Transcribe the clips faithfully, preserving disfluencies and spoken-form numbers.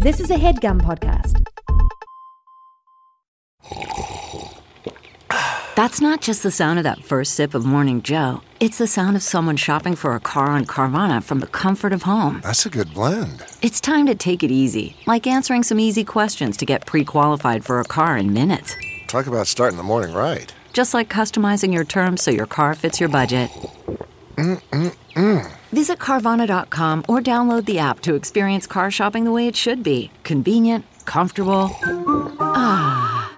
This is a HeadGum podcast. That's not just the sound of that first sip of Morning Joe. It's the sound of someone shopping for a car on Carvana from the comfort of home. That's a good blend. It's time to take it easy, like answering some easy questions to get pre-qualified for a car in minutes. Talk about starting the morning right. Just like customizing your terms so your car fits your budget. Mm-mm-mm. Visit Carvana dot com or download the app to experience car shopping the way it should be. Convenient, comfortable. Ah.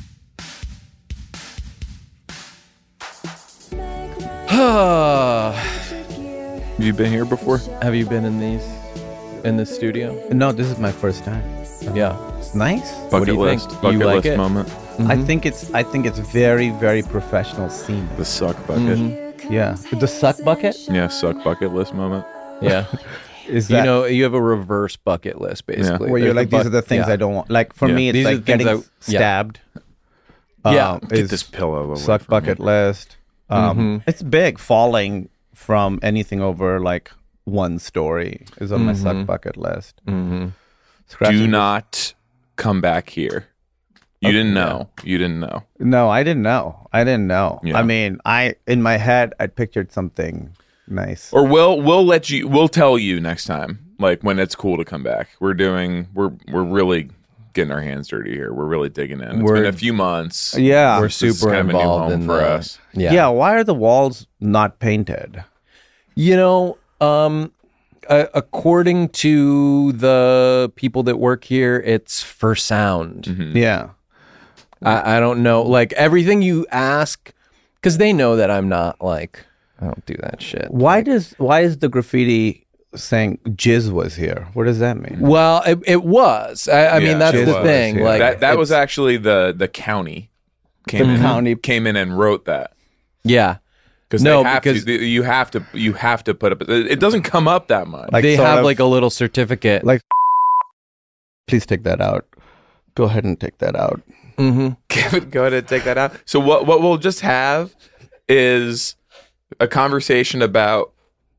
Have you been here before? Have you been in these, in this studio? No, this is my first time. Yeah. It's nice. Bucket What do you list. think? Bucket You like list it? moment. I think it's I think it's very, very professional scene. The suck bucket. Mm-hmm. Yeah. The suck bucket? Yeah, suck bucket list moment. Yeah. Is You that know, you have a reverse bucket list, basically. where you're There's like, the these bu- are the things yeah. I don't want. Like for Yeah. me, it's These are like the things getting I- yeah. stabbed. Yeah. um, Get is this pillow away suck from bucket me. list. Um, Mhm. It's big. Falling from anything over like one story is on my Mhm. suck bucket list. Mhm. Scratching Do the- not come back here. You Okay, didn't yeah. know. You didn't know. No, I didn't know. I didn't know. Yeah. I mean, I in my head I pictured something nice. Or we'll we'll let you. We'll tell you next time, like when it's cool to come back. We're doing. We're we're really getting our hands dirty here. We're really digging in. It's We're- been a few months. Yeah. We're This is super kind of a new involved home in for the, us. Yeah. yeah. Why are the walls not painted? You know, um, uh, according to the people that work here, it's for sound. Mhm. Yeah. I, I don't know. Like everything you ask, because they know that I'm not like, I don't do that shit. Why does why is the graffiti saying jizz was here? What does that mean? Well, it, it was. I, I Yeah, mean, that's it the was, thing. yeah. Like that that was it's- actually the the county came The in county- came in and wrote that. yeah. Because No, they have because- to, you have to you have to put up. It doesn't come up that much. Like they sort have of- like a little certificate. Like, please take that out. Go ahead and take that out. mm-hmm. Kevin, go ahead and take that out. So what what we'll just have is a conversation about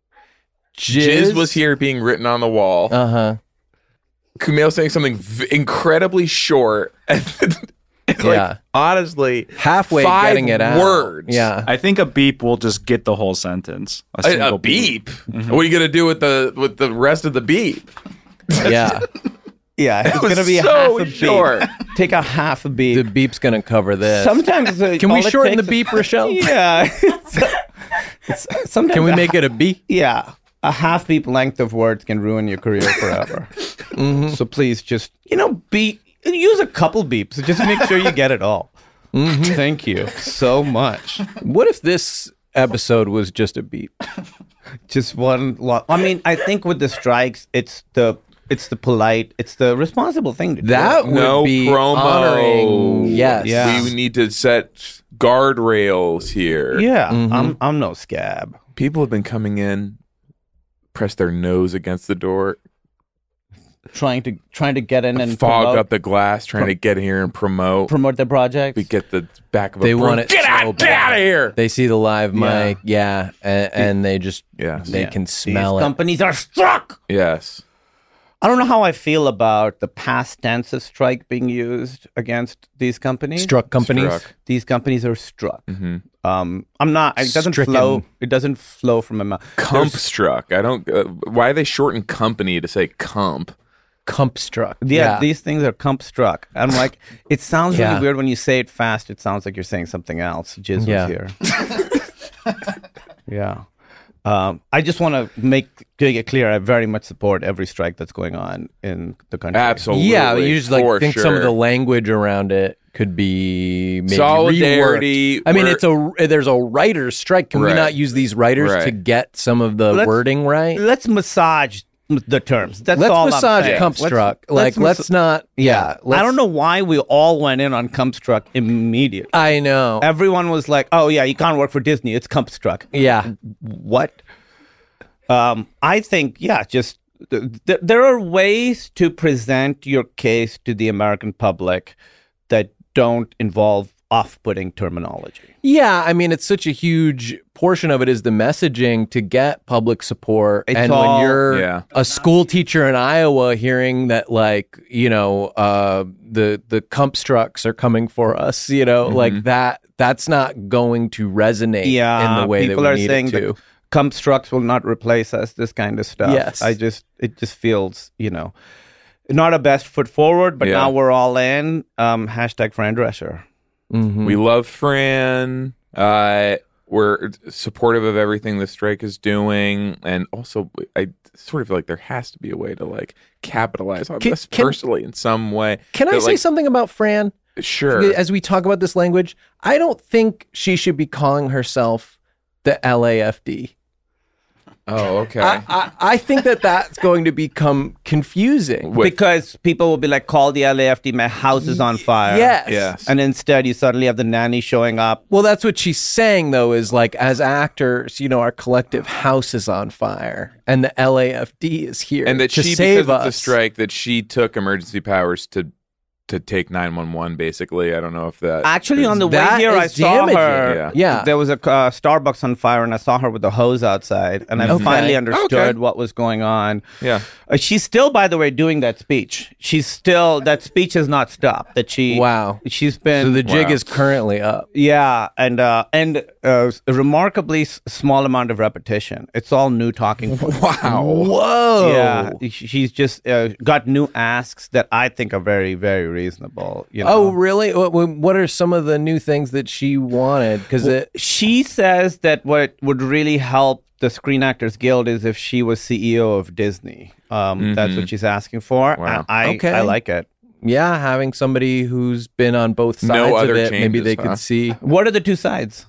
Jizz, was here being written on the wall. Uh huh. Kumail saying something v- incredibly short. And, and like, Yeah. honestly, Halfway five getting it out. words. Yeah. I think a beep will just get the whole sentence. A, single a beep. What are you gonna do with the with the rest of the beep? Yeah. Yeah, it's was gonna be so half a short. beep. Take a half a beep. The beep's gonna cover this. Sometimes uh, Can we all it shorten the takes- beep, Rochelle? Yeah. It's, it's, sometimes Can we a- make it a beep? Yeah, a half beep length of words can ruin your career forever. Mm-hmm. So please, just you know, beep. Use a couple beeps. Just make sure you get it all. Mm-hmm. Thank you so much. What if this episode was just a beep? Just one lot. I mean, I think with the strikes, it's the it's the polite, it's the responsible thing to do. That would No be promo. honoring. Yes. Yeah. We need to set guardrails here. Yeah, Mhm. I'm I'm no scab. People have been coming in, press their nose against the door, Trying to trying to get in and fog promote, up the glass, trying to get here and promote. promote the project. We get the back of a They broom. want it Get so out! Get bad. out of here! They see the live Yeah. mic, yeah, and, and they just Yes. they Yeah. can These smell it. companies are struck. Yes. I don't know how I feel about the past tense of strike being used against these companies. Struck companies. Struck. These companies are struck. Mm-hmm. Um, I'm not. It doesn't Stricken. flow. It doesn't flow from my mouth. Comp There's- struck. I don't. Uh, why they shorten company to say comp? Comp struck. Yeah, these things are comp struck. I'm like, it sounds Yeah. really weird when you say it fast. It sounds like you're saying something else. Jizz Yeah. was here. Yeah. Um, I just want to make make it clear. I very much support every strike that's going on in the country. Absolutely. Yeah, you just like for think sure. some of the language around it could be maybe Solidarity, reworked. I mean, we're- it's a there's a writer's strike. Can we Right. not use these writers Right. to get some of the Let's- wording right? Let's massage the terms. That's Let's all I'm massage saying. comp Let's- struck. Like, mas- let's not. Yeah, I let's- don't know why we all went in on comp struck immediately. I know. Everyone was like, "Oh yeah, you can't work for Disney. It's comp struck." Yeah. What? Um, I think yeah, just th- th- there are ways to present your case to the American public that don't involve off-putting terminology. Yeah, I mean, it's such a huge portion of it is the messaging to get public support. It's and all- when you're Yeah. a school teacher in Iowa hearing that, like, you know, uh, the the Compstructs are coming for us, you know, Mm-hmm. like that, that's not going to resonate Yeah, in the way people that we are need saying it to. that Compstructs will not replace us. This kind of stuff. Yes. I just it just feels you know not a best foot forward. But Yeah. now we're all in. Um, hashtag Fran Drescher. Mhm. We love Fran. Uh, we're supportive of everything the strike is doing, and also I sort of feel like there has to be a way to like capitalize on Can- this can- personally in some way. Can I That, say like, something about Fran? Sure. As we talk about this language, I don't think she should be calling herself the L A F D. Oh, okay. I, I, I think that that's going to become confusing. With- Because people will be like, call the L A F D, my house is on fire. Yes. yes. And instead, you suddenly have the nanny showing up. Well, that's what she's saying, though, is like, as actors, you know, our collective house is on fire and the L A F D is here and that to she, save because us. of the strike, that she took emergency powers to to take nine one one. Basically, I don't know if that Actually, is- on the way That here, I is saw damaging. her. Yeah. Yeah. There was a uh, Starbucks on fire, and I saw her with the hose outside, and I Okay. finally understood Okay. what was going on. yeah. Uh, she's still, by the way, doing that speech. She's still that speech has not stopped. That she Wow. She's been So the jig Wow. is currently up. yeah, and uh, and uh, a remarkably s- small amount of repetition. It's all new talking points. Wow. Whoa. Yeah, sh- she's just uh, got new asks that I think are very, very reasonable. You know? Oh, really? What, what are some of the new things that she wanted? Because it. She says that what would really help the Screen Actors Guild is if she was C E O of Disney. Um, That's what she's asking for. Wow. And I, Okay. I like it. Yeah, having somebody who's been on both sides No of other it, maybe changes, they huh? could see What are the two sides?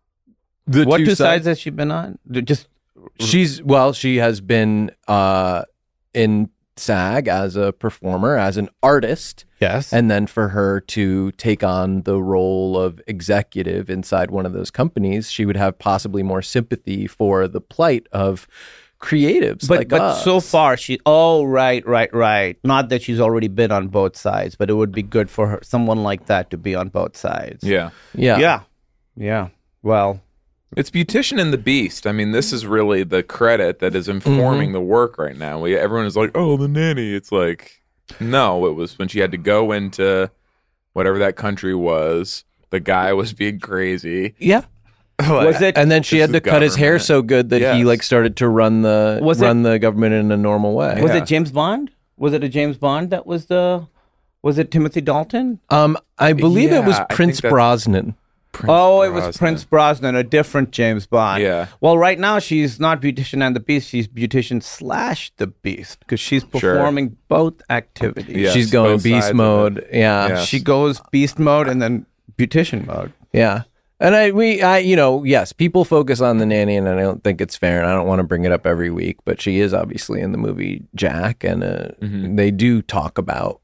the What two sides has she been on? D- Just She's well, she has been uh, in SAG as a performer, as an artist, yes. and then for her to take on the role of executive inside one of those companies, she would have possibly more sympathy for the plight of creatives but like but us. so far she oh right right right not that she's already been on both sides, but it would be good for her someone like that to be on both sides. Yeah. yeah, yeah yeah well It's Beautician and the Beast. I mean, this is really the credit that is informing the work right now. We everyone is like, "Oh, the nanny." It's like, no, it was when she had to go into whatever that country was. The guy was being crazy. yeah was it And then she This had to is cut his hair government. so good that he Yes. like started to run the Was it- run the government in a normal way. was Yeah. it James Bond? Was it a James Bond that was the was it Timothy Dalton? Um, I believe it was Yeah, I Prince think that's- Brosnan. Prince Oh, it was Brosnan. Prince Brosnan, a different James Bond. Yeah. Well, right now she's not Beautician and the Beast. She's Beautician slash the Beast because she's Sure. performing both activities. Yes, She's going both sides beast of mode. it. Yeah. Yeah. She goes Beast mode and then Beautician mode. Yeah. And I, we, I, you know, yes, people focus on the nanny, and I don't think it's fair, and I don't want to bring it up every week, but she is obviously in the movie Jack, and uh, Mhm. they do talk about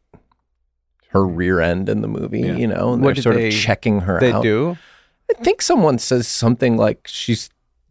her rear end in the movie, Yeah. you know, and What they're did sort they- of checking her They out. do. I think someone says something like she's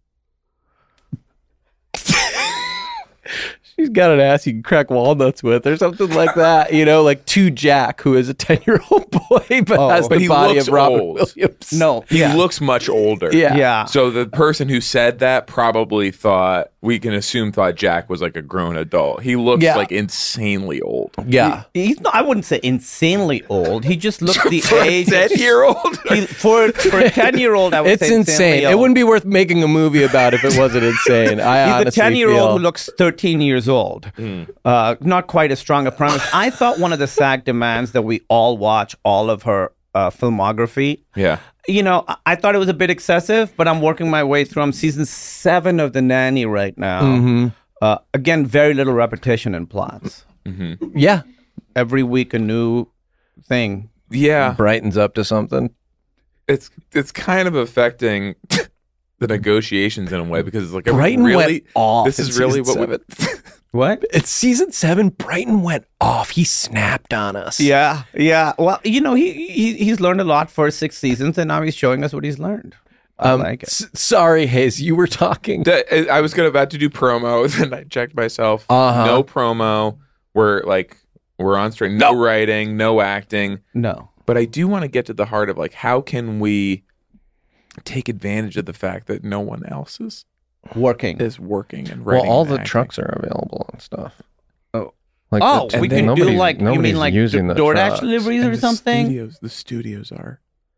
she's got an ass you can crack walnuts with, or something like that. You know, like to Jack, who is a ten-year-old boy but Oh. has But the he body looks of Robert old. Williams. No. He yeah. looks much older. Yeah. Yeah. So the person who said that probably thought, we can assume thought Jack was like a grown adult. He looks Yeah. like insanely old. Yeah. He's not, I wouldn't say insanely old. He just looks the For a age. ten-year-old? He, for for a ten year old, I would It's say insane. insanely It old. wouldn't be worth making a movie about if it wasn't insane. I He's a honestly ten year feel. old who looks thirteen years old. Uh, not quite as strong a premise. I thought one of the SAG demands that we all watch all of her uh, filmography. Yeah. You know, I-, I thought it was a bit excessive, but I'm working my way through. I'm season seven of The Nanny right now. Mm-hmm. Uh, again, very little repetition in plots. Yeah. Every week, a new thing. Yeah. Brighton's up to something. It's it's kind of affecting the negotiations in a way because it's like, are we Brighton really, went off this in is really season what we, What? It's season seven. Brighton went off. He snapped on us. Yeah, yeah. Well, you know, he, he he's learned a lot for six seasons, and now he's showing us what he's learned. I Um, like it. s- sorry, Hayes. You were talking. That- I was gonna about to do promo, then I checked myself. Uh-huh. No promo. We're like we're on straight. No writing. No acting. No. But I do want to get to the heart of like, how can we take advantage of the fact that no one else is Working. is working and Well, writing. all and the acting. trucks are available and stuff. Oh. Like Oh, the- we the- can do nobody's- like you nobody's mean like using the DoorDash trucks. deliveries And or the something? Studios, the studios are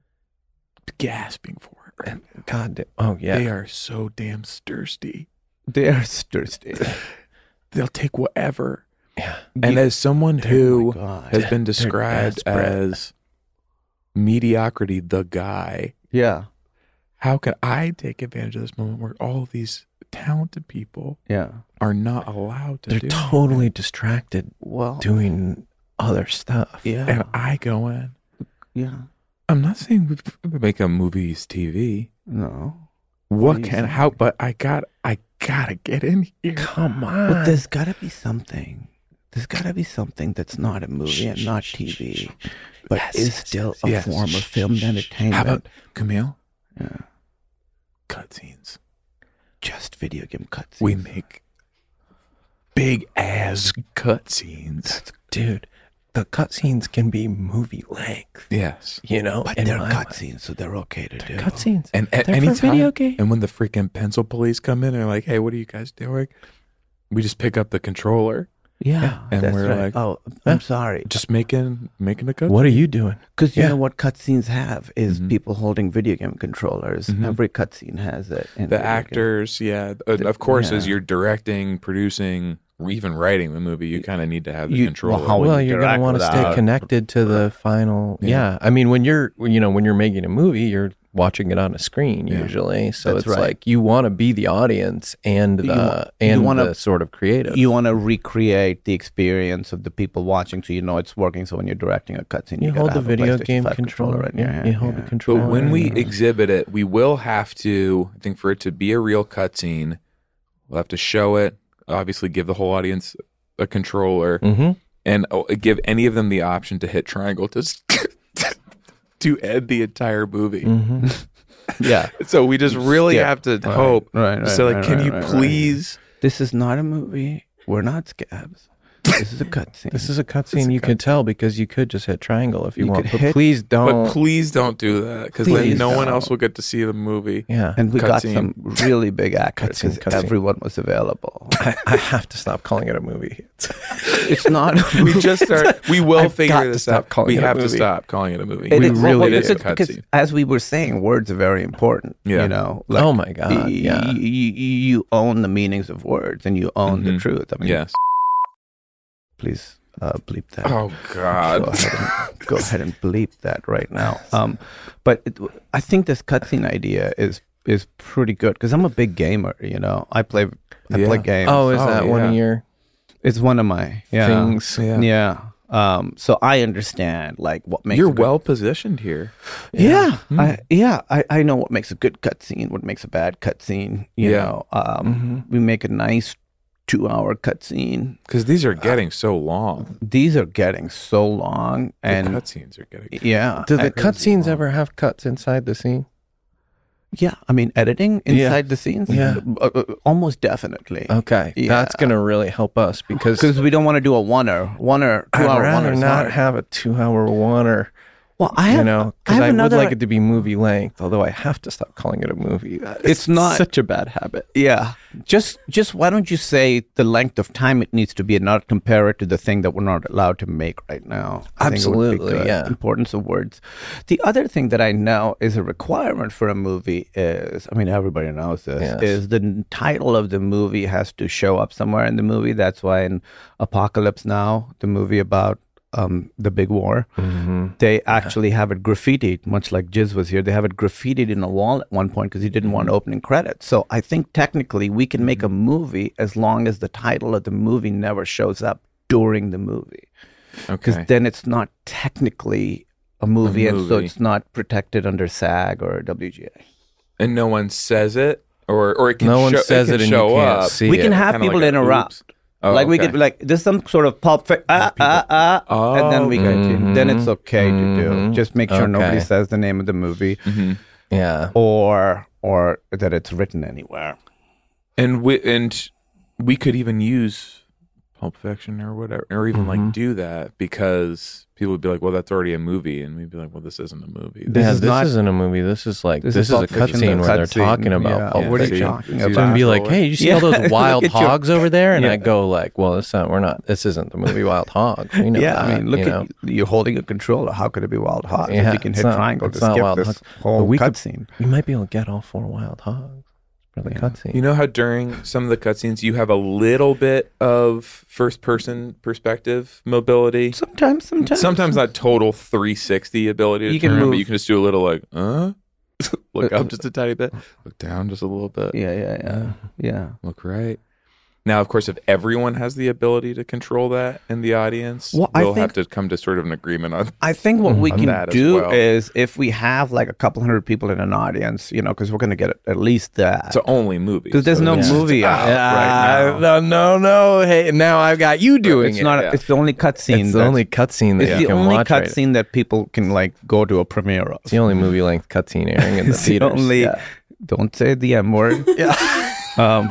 gasping for it. God, da- oh yeah, They are so damn thirsty. They're thirsty. They'll take whatever. yeah. And as someone who Oh my God. has been described desperate. as mediocrity, the guy, Yeah, how can I take advantage of this moment where all these talented people yeah. are not allowed to They're do totally distracted Well, doing other stuff. yeah, And I go in. yeah. I'm not saying we we make a movies T V. No. What are you can saying? how? But I got I gotta get in here. Come on. But there's got to be something. There's got to be something that's not a movie and not T V, but Yes, is yes, still yes, a yes. form of filmed entertainment. How about Camille? Yeah. Cutscenes. Just video game cutscenes? We make big ass cutscenes. Dude, the cutscenes can be movie length. Yes. You know, But in they're my mind. cutscenes, so they're okay to do. Cutscenes. And at They're any for time, video game. and when the freaking pencil police come in, they're like, "Hey, what are you guys doing?" We just pick up the controller, Yeah, And that's we're right. like, oh, I'm sorry. just making making a cutscene. What are you doing? Because you Yeah. know what cutscenes have is Mhm. people holding video game controllers. Mhm. Every cutscene has it. in The video game. actors, yeah, uh, The- of course, as yeah. you're directing, producing, or even writing the movie, you kind of need to have the You- controller. well, how would Well, you you're going interact to want to with stay that? connected to the final. Yeah. Yeah. I mean, when you're, you know, when you're making a movie, you're watching it on a screen Yeah. usually. So That's it's right. like you want to be the audience and the You wa- you and wanna- the sort of creative. You want to recreate the experience of the people watching, so you know it's working. So when you're directing a cutscene, You gotta hold the have a video PlayStation game five controller. in your Yeah, hand. you hold yeah. the controller. But when we and- exhibit it, we will have to, I think for it to be a real cutscene, we'll have to show it, obviously give the whole audience a controller, Mhm. and oh, give any of them the option to hit triangle to s- to end the entire movie. Mhm. Yeah. So we just really Yeah. have to Right, hope. right, right, so like, right, can right, you right, right. please? This is not a movie. We're not scabs. This is a cutscene. This is a cutscene. You could tell because you could just hit triangle if you, You want. could But hit- please don't. But please don't do that, because then Please no one don't. else will get to see the movie. yeah. and we got cutscene. some really big actors Cutscene, because cutscene. everyone was available. I, I have to stop calling it a movie. It's, It's not. A We just start. We will I've figure got to this stop out. calling We it a have to movie. stop calling it a movie. It We is- really well, do. because, It's a because cutscene. as we were saying, words are very important. Yeah. You know. Oh my God, y- yeah. y- y- you own the meanings of words and you own the Mhm. truth. I mean, Yes. please uh, bleep that. Oh God. Go ahead, and, go ahead and bleep that right now. Um, but it, I think this cutscene idea is is pretty good because I'm a big gamer. You know, I play I Yeah. play games. oh, is Oh, that one of yeah. your It's one of my yeah, things? Yeah. Yeah. Um, so I understand like what makes You're a good- well positioned here. Yeah, Hmm. I yeah, I, I know what makes a good cutscene, what makes a bad cutscene. You Yeah. know, um, Mhm. we make a nice two-hour cutscene. Because these are getting so long. These are getting so long, and the cutscenes are getting. yeah, Do the and- cutscenes ever have cuts inside the scene? yeah. I mean, editing Yeah. inside the scenes, Yeah. uh, uh, almost definitely. Okay, Yeah. that's gonna really help us because Because we don't want to do a one-er, one-er, I'd two-hour rather one-er. not have a two-hour one or Well, I have, you know I because have I, another. would like it to be movie length. Although I have to stop calling it a movie. That is It's not- such a bad habit. Yeah. Just just why don't you say the length of time it needs to be and not compare it to the thing that we're not allowed to make right now? I think it would be Absolutely, good. yeah. Importance of words. The other thing that I know is a requirement for a movie is, I mean, everybody knows this, Yes. is the n- title of the movie has to show up somewhere in the movie. That's why in Apocalypse Now, the movie about um, the big war, they actually have it graffitied, much like Jiz was here. They have it graffitied in a wall at one point because he didn't want opening credits. So I think technically we can make a movie as long as the title of the movie never shows up during the movie. Because Okay. then it's not technically a movie, and so movie. it's not protected under SAG or W G A. And no one says it, or or it can No one show, says it, it can and you show can't up. see we can it. have Kinda people like a interrupt. oops. Oh, like we okay. could like there's some sort of pulp fi- ah, ah, ah, Oh, and then we okay. continue. Then it's okay to do. Mhm. Just make sure nobody Okay. says the name of the movie Mhm. Yeah. or or that it's written anywhere. And we and we could even use Pulp Fiction or whatever, or even Mm-hmm. like do that, because people would be like, well, that's already a movie, and we'd be like, well, this isn't a movie. This yeah, is this not- isn't a movie. This is like this this, is is a Pulp Fiction, cutscene the where they're cutscene. talking about Yeah. Pulp What are you Fiction. talking It's about? And be like, hey, you see Yeah. all those wild Look at your- hogs over there? And Yeah. I go like, well, this not, we're not. This isn't the movie Wild Hogs. We know Yeah, that, I mean, look you at know? you're holding a controller. How could it be Wild Hogs? Yeah, if you can it's hit not- triangle to it's not skip Wild this Hogs. whole But we could- cutscene. We might be able to get all four Wild Hogs for the cutscene. You know how during some of the cutscenes you have a little bit of first-person perspective mobility. Sometimes, sometimes, Sometimes not total three sixty ability to You can turn, move- but you can just do a little like, uh, look up just a tiny bit, look down just a little bit, Yeah, yeah, yeah, yeah. look right. Now, of course, if everyone has the ability to control that in the audience, Well, I we'll have think- to come to sort of an agreement on. I think what we On can that as do well. is if we have like a couple hundred people in an audience, you know, because we're going to get at least that. It's only movies. Because there's so no it's- movie out right now. no, no, no. Hey, now I've got you doing It's it. not. yeah. It's the only cutscene. It's the that's- only cutscene that It's you the can only watch. right? cutscene that people can like go to a premiere of. It's the only movie length cutscene airing in the It's the theaters. only. Yeah. Don't say the M word. Yeah. um,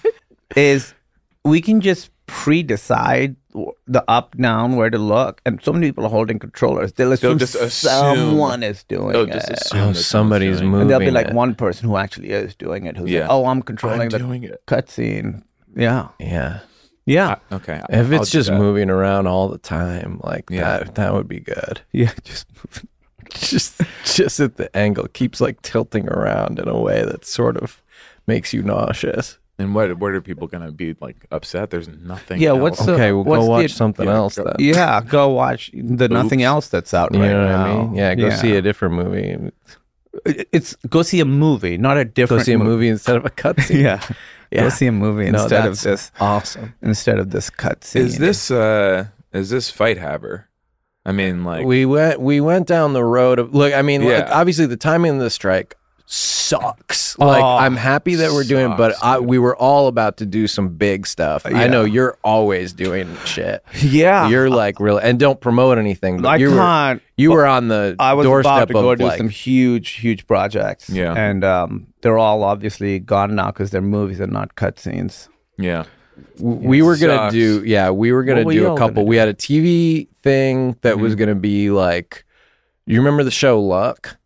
is we can just pre-decide the up down where to look, and so many people are holding controllers. They'll assume just assume- someone is doing They'll it. just assume Oh, that somebody's doing it. moving. And there'll be like it. one person who actually is doing it. Who's Yeah. like, "Oh, I'm controlling I'm the doing it. cutscene." Yeah, Yeah. yeah, Okay. If I'll it's do just that. moving around all the time, like Yeah. that, that would be good. yeah. Just Just, just at the angle, keeps like tilting around in a way that sort of makes you nauseous. And what what are people gonna be like upset? There's nothing. Yeah, else. what's the- Okay, we'll what's go the- watch something yeah, else go- then. yeah. Go watch the nothing Oops. else that's out You right know what now. I mean? Yeah, go see a different movie. It- It's go see a movie, not a Go different. see a mo- movie instead of a cutscene. Yeah, Yeah. Go see a movie No, instead of that's this. awesome. Instead of this cutscene. Is this uh is this Fight Haver? I mean, like we went we went down the road of look. I mean, Yeah. like, obviously the timing of the strike sucks. Like, Oh, I'm happy that we're doing it, but sucks, I, we were all about to do some big stuff. I Yeah. know you're always doing shit. Yeah, You're like really, and don't promote anything. But I you were can't. you were on the I was doorstep about to go of do like some huge, huge projects. Yeah. and um, they're all obviously gone now because they're movies and not cutscenes. w- yeah. we were gonna Sucks. do yeah we were gonna What were do y'all a couple. gonna We do? had a T V thing that was Mhm. gonna be like. You remember the show Luck?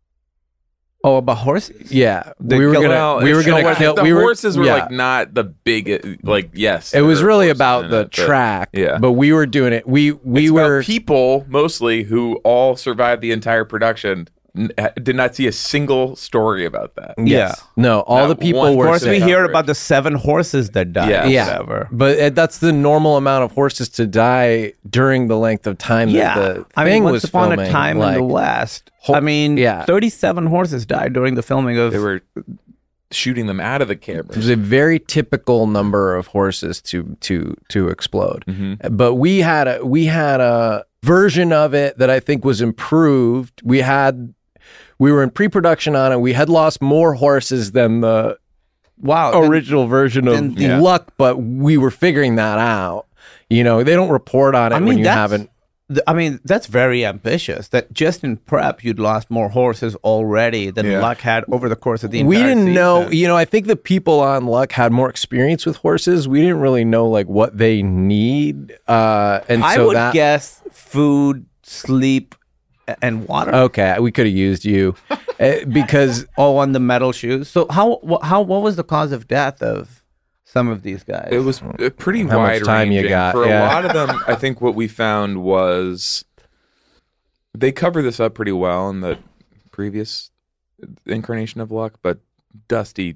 Oh, about horses? Yeah, They we were kill- gonna Well, we were you know gonna what? kill. The we were, horses were yeah. like not the big like yes. It was there were really horses about in the it, but track, yeah. But we were doing it. We we it's about were people mostly who all survived the entire production. N- did not see a single story about that. yes. No, all Not the people one were. Of course, we Sick. hear Coverage. about the seven horses that died. Yeah. or yeah, whatever. but it, that's the normal amount of horses to die during the length of time Yeah, that the I thing mean, once was upon filming. a time like, in the West, Ho- I mean, yeah. thirty-seven horses died during the filming of. They were shooting them out of the it camera. was a very typical number of horses to to to explode. Mm-hmm. But we had a we had a version of it that I think was improved. We had we were in pre-production on it. We had lost more horses than the wow, then- original version of then- yeah. Luck, but we were figuring that out. You know, they don't report on it I mean, when you that's- haven't. th- I mean, that's very ambitious. That just in prep, you'd lost more horses already than Yeah. Luck had over the course of the entire We didn't know, season. you know, I think the people on Luck had more experience with horses. We didn't really know like what they need. Uh, and I so would that, guess food, sleep, a- and water. okay, we could have used you uh, because Oh, on the metal shoes. So how wh- how what was the cause of death of some of these guys? It was uh, pretty How much wide time you ranging. got, For yeah. a lot of them, I think what we found was they cover this up pretty well in the previous incarnation of Luck, but Dusty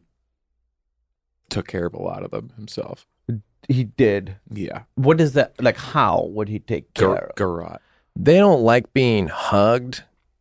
took care of a lot of them himself. he did. Yeah. What is that like? How would he take care Gar- of? Garrot. they don't like being hugged.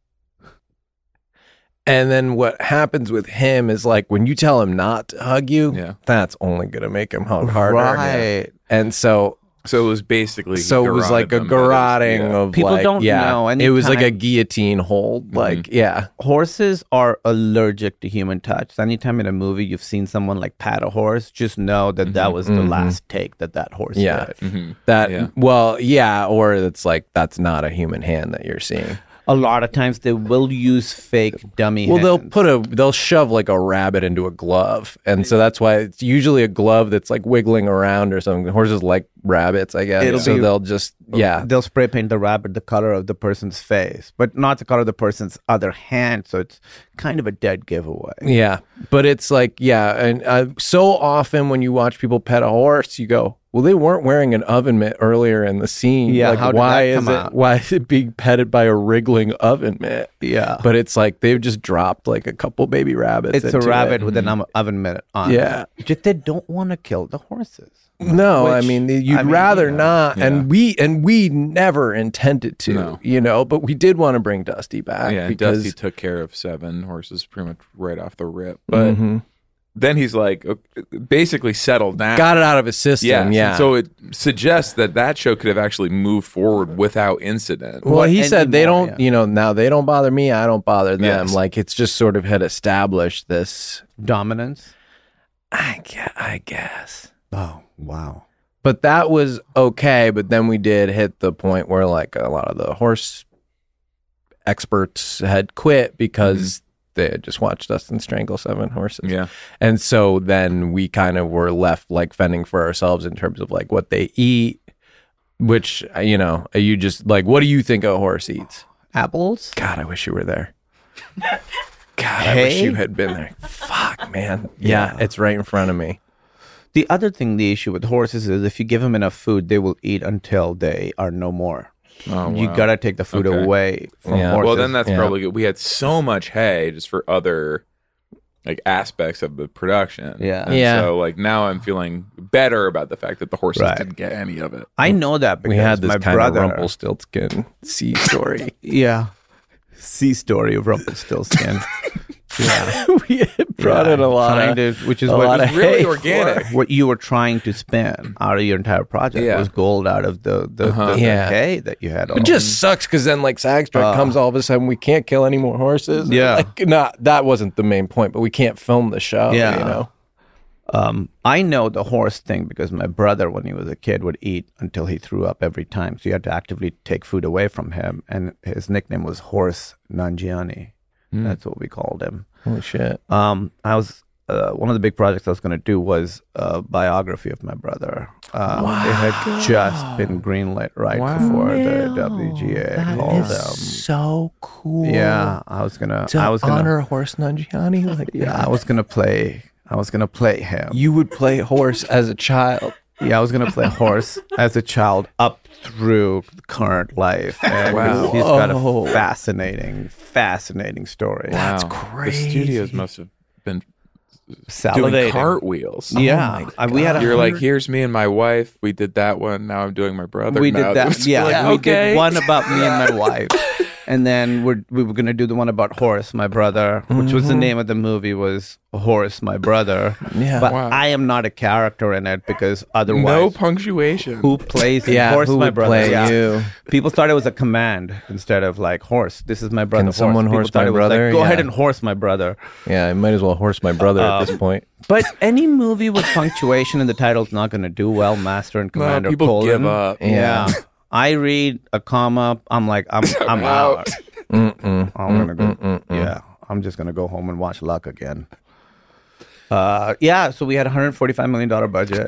And then what happens with him is like when you tell him not to hug you, Yeah. that's only going to make him hug harder. Right. And so So it was basically so it was like a garroted them, but garroting it's- yeah. of People like, don't yeah, know it was like a anytime- guillotine hold. Like, yeah. Horses are allergic to human touch. So anytime in a movie you've seen someone like pat a horse, just know that that was the Mhm. last take that that horse Yeah. did. Mhm. That Yeah. well, yeah, or it's like that's not a human hand that you're seeing. a lot of times they will use fake dummy Well, they'll hands. put a they'll shove like a rabbit into a glove, and so that's why it's usually a glove that's like wiggling around or something. Horses like rabbits, I guess. It'll so be- they'll just yeah. They'll spray paint the rabbit the color of the person's face, but not the color of the person's other hand. So it's kind of a dead giveaway. Yeah, but it's like yeah, and uh, so often when you watch people pet a horse, you go, well, they weren't wearing an oven mitt earlier in the scene. Yeah, like how did why that is come it out? why is it being petted by a wriggling oven mitt? Yeah, But it's like they've just dropped like a couple baby rabbits. it's a into rabbit it. with an um, oven mitt on. Yeah. it. Just they don't want to kill the horses. No, I Which- mean you'd I mean, rather you know, not, yeah. and we and we never intended to, No. you know, but we did want to bring Dusty back Yeah, because Dusty took care of seven horses pretty much right off the rip. But Mhm. then he's like, okay, basically settled down. got it out of his system. Yes, Yeah. and so it suggests that that show could have actually moved forward without incident. well, What he said they anymore, don't, yeah. you know, now they don't bother me, I don't bother them. Yes. Like it's just sort of had established this. Dominance. I guess, I guess. Oh wow. But that was okay. But then we did hit the point where like a lot of the horse experts had quit because they had just watched Dustin strangle seven horses. Yeah. And so then we kind of were left like fending for ourselves in terms of like what they eat, which, uh, you know, you just like, what do you think a horse eats? Apples. God, I wish you were there. God, I wish Hay? you had been there. Fuck, man. Yeah, it's right in front of me. The other thing, the issue with horses is if you give them enough food, they will eat until they are no more. Oh, You wow. gotta take the food Okay. away from Yeah. horses. Well, then that's Yeah. probably good. We had so much hay just for other like aspects of the production. Yeah. And Yeah. So like now I'm feeling better about the fact that the horses Right. didn't get any of it. I know that because We had this my kind brother. of Rumpelstiltskin sea story. Yeah. Sea story of Rumpelstiltskin. yeah. We had brought in a lot Trying of, to, which is a what lot was of really hay organic. what you were trying to spin out of your entire project Yeah. was gold out of the the, Uh-huh. the, the Yeah. hay that you had. All. It just sucks because then like SAG-Strike Uh. comes all of a sudden, we can't kill any more horses. Yeah. Like, not, that wasn't the main point, but we can't film the show, Yeah. you know? Um, I know the horse thing because my brother, when he was a kid, would eat until he threw up every time. So you had to actively take food away from him. And his nickname was Horse Nanjiani. That's what we called him. Holy shit. Um, I was uh, one of the big projects I was going to do was a biography of my brother. Um, It had just been greenlit right before the W G A called them. so cool. Yeah, I was gonna. To I was gonna. honor Horse Nanjiani like Yeah, that. I was gonna play. I was gonna play him. You would play horse as a child. Yeah, I was gonna play horse as a child up through current life. And Wow. he's got Whoa. a fascinating, fascinating story. That's Wow. crazy. The studios must have been doing Salivating. cartwheels. Yeah, I- we had a You're like, hundred- here's me and my wife. We did that one. Now I'm doing my brother. we now. did that. It's Yeah, like, we okay. did one about me and my wife, and then we're, we were going to do the one about Horace, my brother, which was the name of the movie was Horace, my brother. Yeah. But Wow. I am not a character in it because otherwise, No punctuation. who plays in Yeah, Horace, who my would brother? play Yeah. you? People thought it was a command instead of like horse. This is my brother. Can horse. someone People horse thought my it was like, brother? Go Yeah. ahead and horse my brother. Yeah, I might as well horse my brother at Um, this point. But any movie with punctuation in the title is not going to do well. Master and No, Commander. people colon. give up. Yeah. I read a comma. I'm like, I'm, I'm out. Mm-mm. I'm gonna go. Mm-mm-mm. Yeah, I'm just gonna go home and watch Luck again. Uh, yeah. So we had a hundred forty-five million dollar budget.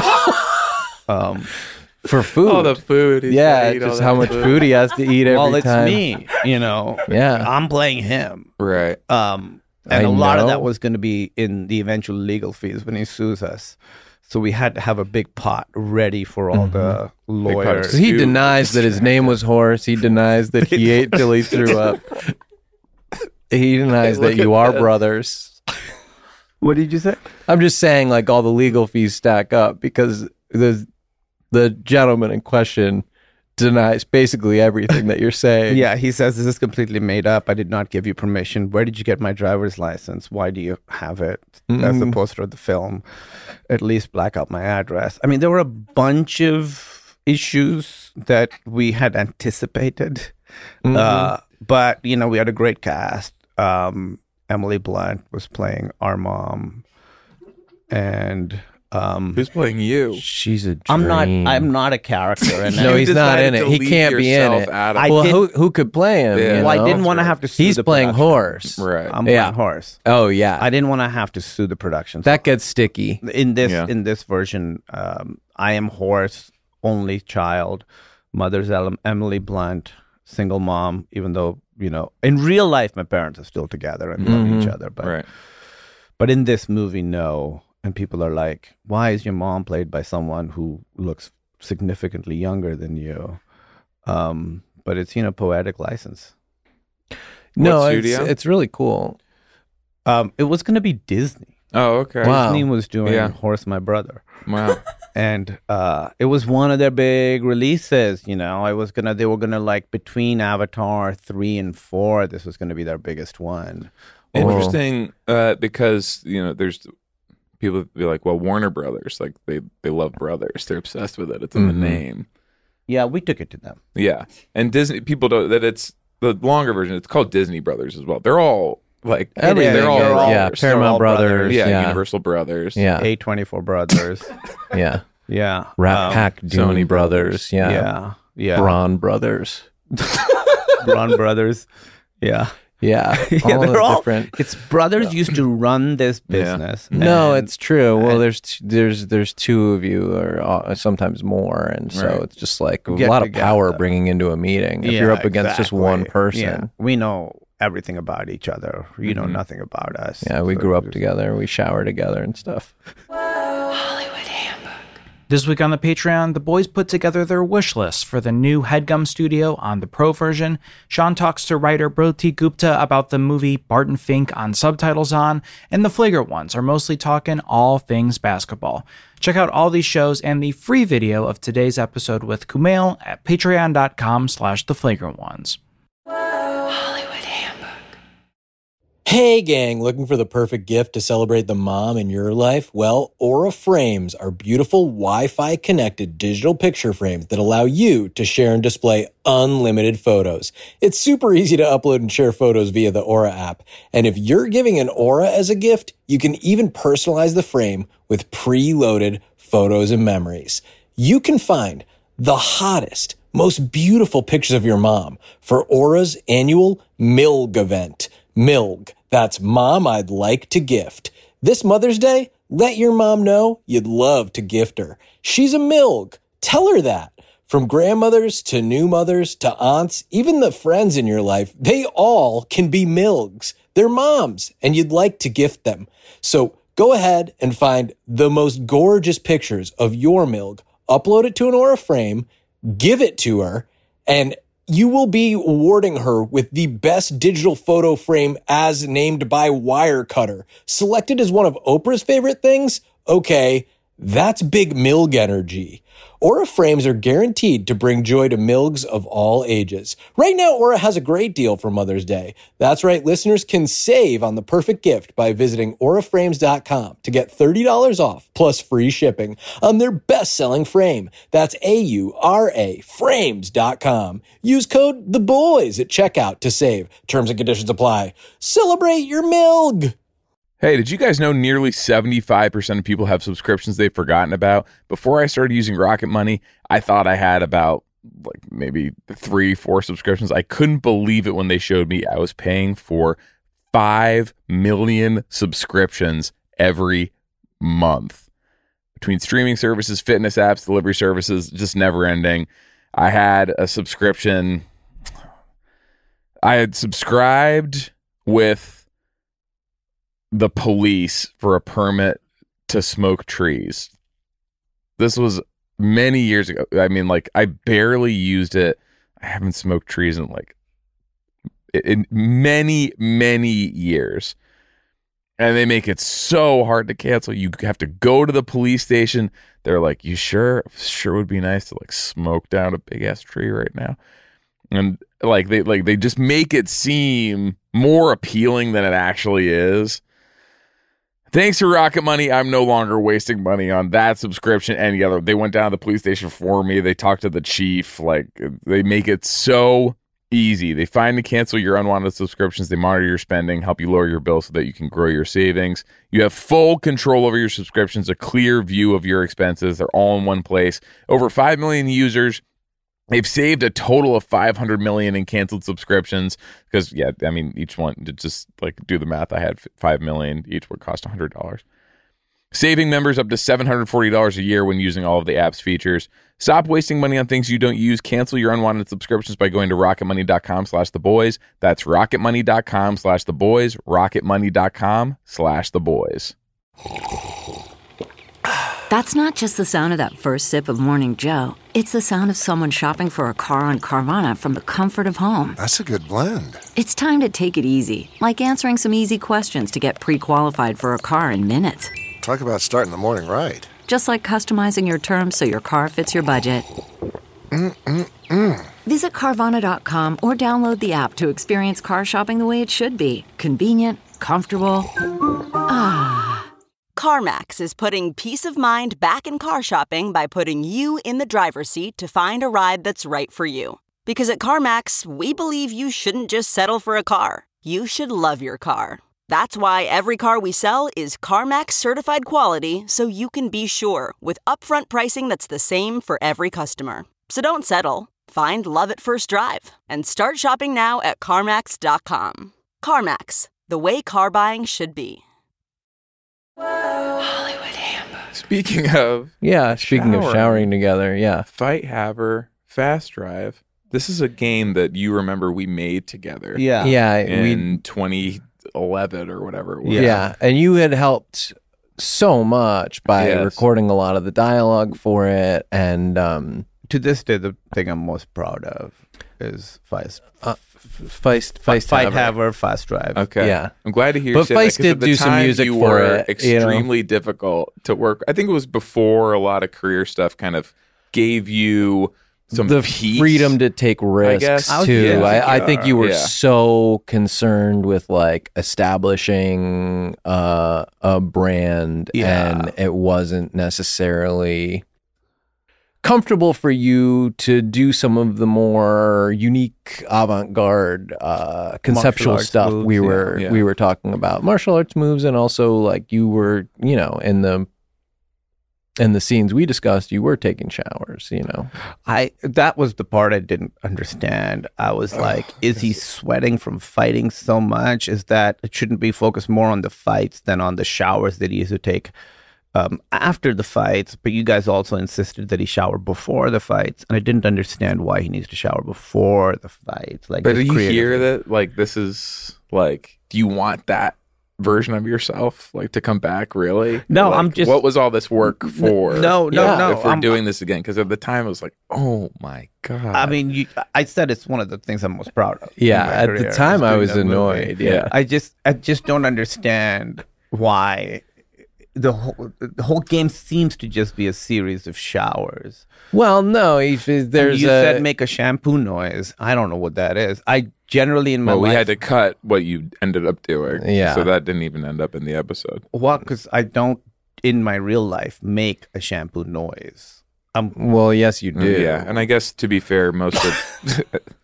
um, For food. All the food. he's yeah, gotta eat all just that how much food. food he has to eat every well, it's time. me. You know. Yeah. I'm playing him. Right. Um, and I a lot of know. that was going to be in the eventual legal fees when he sues us. So we had to have a big pot ready for all the lawyers. So he Stew. denies that his name was Horace. He denies that he ate till he threw up. He denies that you are brothers. What did you say? I'm just saying, like, all the legal fees stack up because the the gentleman in question denies basically everything that you're saying. Yeah, he says this is completely made up. I did not give you permission. Where did you get my driver's license? Why do you have it? That's the poster of the film. At least black out my address. I mean, there were a bunch of issues that we had anticipated. Uh, but, you know, we had a great cast. Um, Emily Blunt was playing our mom. And Um, Who's playing you? She's a dream. I'm not. I'm not a character. And No, You he's not in decided it. to He leave can't be in yourself it. out of I it. well, did- who who could play him? Yeah. you well, I know? didn't want to have to sue He's the playing production. horse. Right. I'm Yeah. playing horse. Oh yeah, I didn't want to have to sue the production. that gets sticky. in this Yeah. in this version, um, I am horse, only child. Mother's Em- Emily Blunt, single mom. Even though you know, in real life, my parents are still together and love each other. But Right. but in this movie, no. And people are like, "Why is your mom played by someone who looks significantly younger than you?" Um, but it's you know poetic license. No, What it's, studio? it's really cool. Um, it was going to be Disney. Oh, okay. Wow. Disney was doing Yeah. Horse My Brother. Wow. And uh, it was one of their big releases. You know, I was gonna. They were gonna like between Avatar three and four. This was gonna be their biggest one. Interesting, uh, because you know, there's people be like, "Well, Warner Brothers, like they they love brothers. They're obsessed with it. It's in Mhm. the name." Yeah, we took it to them. Yeah, and Disney people don't that it's the longer version. It's called Disney Brothers as well. They're all like Everything they're all is, brothers. yeah, They're Paramount all Brothers, brothers. yeah, yeah, Universal Brothers. yeah, A twenty-four Brothers. yeah. Yeah. Rat um, Pack, Dooney Sony Brothers, yeah, Yeah. Yeah. Braun Brothers, Braun Brothers. Yeah. yeah, Yeah, all they're the all different. It's brothers used to run this Yeah. business. No, and- it's true. Well, and- there's t- there's there's two of you, or uh, sometimes more, and so Right. it's just like a Get lot of power together. bringing into a meeting. If Yeah, you're up against just one exactly. person, Yeah. We know everything about each other. You know Mhm. nothing about us. yeah, we So grew up it's- together. We shower together and stuff. This week on the Patreon, the boys put together their wish list for the new HeadGum Studio on the Pro version. Sean talks to writer Broti Gupta about the movie Barton Fink on Subtitles On, and the Flagrant Ones are mostly talking all things basketball. Check out all these shows and the free video of today's episode with Kumail at patreon.com slash the Flagrant Ones. Hey gang, looking for the perfect gift to celebrate the mom in your life? Well, Aura Frames are beautiful Wi-Fi connected digital picture frames that allow you to share and display unlimited photos. It's super easy to upload and share photos via the Aura app. And if you're giving an Aura as a gift, you can even personalize the frame with preloaded photos and memories. You can find the hottest, most beautiful pictures of your mom for Aura's annual MILG event. MILG. That's Mom I'd Like to Gift. This Mother's Day, let your mom know you'd love to gift her. She's a MILG. Tell her that. From grandmothers to new mothers to aunts, even the friends in your life, they all can be MILGs. They're moms, and you'd like to gift them. So go ahead and find the most gorgeous pictures of your MILG, upload it to an Aura frame, give it to her, and you will be awarding her with the best digital photo frame as named by Wirecutter. Selected as one of Oprah's favorite things? Okay, that's big MILG energy. Aura frames are guaranteed to bring joy to MILGs of all ages. Right now, Aura has a great deal for Mother's Day. That's right, listeners can save on the perfect gift by visiting aura frames dot com to get thirty dollars off plus free shipping on their best-selling frame. That's A U R A frames dot com. Use code THEBOYS at checkout to save. Terms and conditions apply. Celebrate your MILG! Hey, did you guys know nearly seventy-five percent of people have subscriptions they've forgotten about? Before I started using Rocket Money, I thought I had about like maybe three, four subscriptions. I couldn't believe it when they showed me I was paying for five million subscriptions every month. Between streaming services, fitness apps, delivery services, just never ending. I had a subscription. I had subscribed with the police for a permit to smoke trees. This was many years ago. I mean, like, I barely used it. I haven't smoked trees in like in many, many years. And they make it so hard to cancel. You have to go to the police station. They're like, you sure? Sure would be nice to like smoke down a big ass tree right now. And like they like they just make it seem more appealing than it actually is. Thanks to Rocket Money, I'm no longer wasting money on that subscription. Any other, they went down to the police station for me. They talked to the chief. Like, they make it so Easy. They find and cancel your unwanted subscriptions. They monitor your spending, help you lower your bill so that you can grow your savings. You have full control over your subscriptions, a clear view of your expenses. They're all in one place. Over five million users. They've saved a total of five hundred million in canceled subscriptions because, yeah, I mean, each one, to just like do the math, I had five million. Each would cost one hundred dollars. Saving members up to seven hundred forty dollars a year when using all of the app's features. Stop wasting money on things you don't use. Cancel your unwanted subscriptions by going to rocketmoney.com slash the boys. That's rocketmoney.com slash the boys. rocketmoney.com slash the boys. That's not just the sound of that first sip of Morning Joe. It's the sound of someone shopping for a car on Carvana from the comfort of home. That's a good blend. It's time to take it easy, like answering some easy questions to get pre-qualified for a car in minutes. Talk about starting the morning right. Just like customizing your terms so your car fits your budget. Mm-mm-mm. Visit Carvana dot com or download the app to experience car shopping the way it should be. Convenient, comfortable. Ah. CarMax is putting peace of mind back in car shopping by putting you in the driver's seat to find a ride that's right for you. Because at CarMax, we believe you shouldn't just settle for a car. You should love your car. That's why every car we sell is CarMax certified quality, so you can be sure with upfront pricing that's the same for every customer. So don't settle. Find love at first drive and start shopping now at CarMax dot com. CarMax, the way car buying should be. Hollywood Handbook. Speaking of Yeah, speaking of showering. showering together, yeah. Fight Haver, Fast Drive. This is a game that you remember we made together. Yeah. Yeah, we In twenty eleven or whatever it was. Yeah. and you had helped so much by Yes. recording a lot of the dialogue for it, and um, To this day, the thing I'm most proud of is Feist. uh, Feist, Feist Fight Haver. Haver, Fast Drive. Okay. Yeah. I'm glad to hear But you say that, Feist 'cause did at the do some time music you for were it, you know? extremely difficult to work. I think it was before a lot of career stuff kind of gave you some the peace. freedom to take risks guess. I was- too. yeah, I, I think you were yeah. so concerned with like establishing uh, a brand, Yeah. and it wasn't necessarily comfortable for you to do some of the more unique avant-garde uh, conceptual arts stuff moves, we yeah. were Yeah. we were talking about, martial arts moves, and also like you were, you know, in the in the scenes we discussed, you were taking showers, you know. I that was the part I didn't understand. I was like, is he sweating from fighting so much? Is that it shouldn't be focused more on the fights than on the showers that he used to take um, after the fights? But you guys also insisted that he shower before the fights, and I didn't understand why he needs to shower before the fights. Like, But do just you creatively. hear that? Like, this is like, do you want that version of yourself like to come back? Really? No, Like, I'm just- What was all this work for? no, no, Yeah, no, If we're I'm- doing this again, because at the time it was like, oh my god. I mean, you, I said it's one of the things I'm most proud of. Yeah, in my at the career, time is I doing was that movie. annoyed, yeah. I just, I just don't understand why the whole the whole game seems to just be a series of showers. Well, no, if And there's you a said make a shampoo noise. I don't know what that is. I generally in my well, we life, had to cut what you ended up doing. Yeah. So that didn't even end up in the episode. well, because I don't in my real life make a shampoo noise. I'm well, yes, you do. Yeah. And I guess to be fair, most of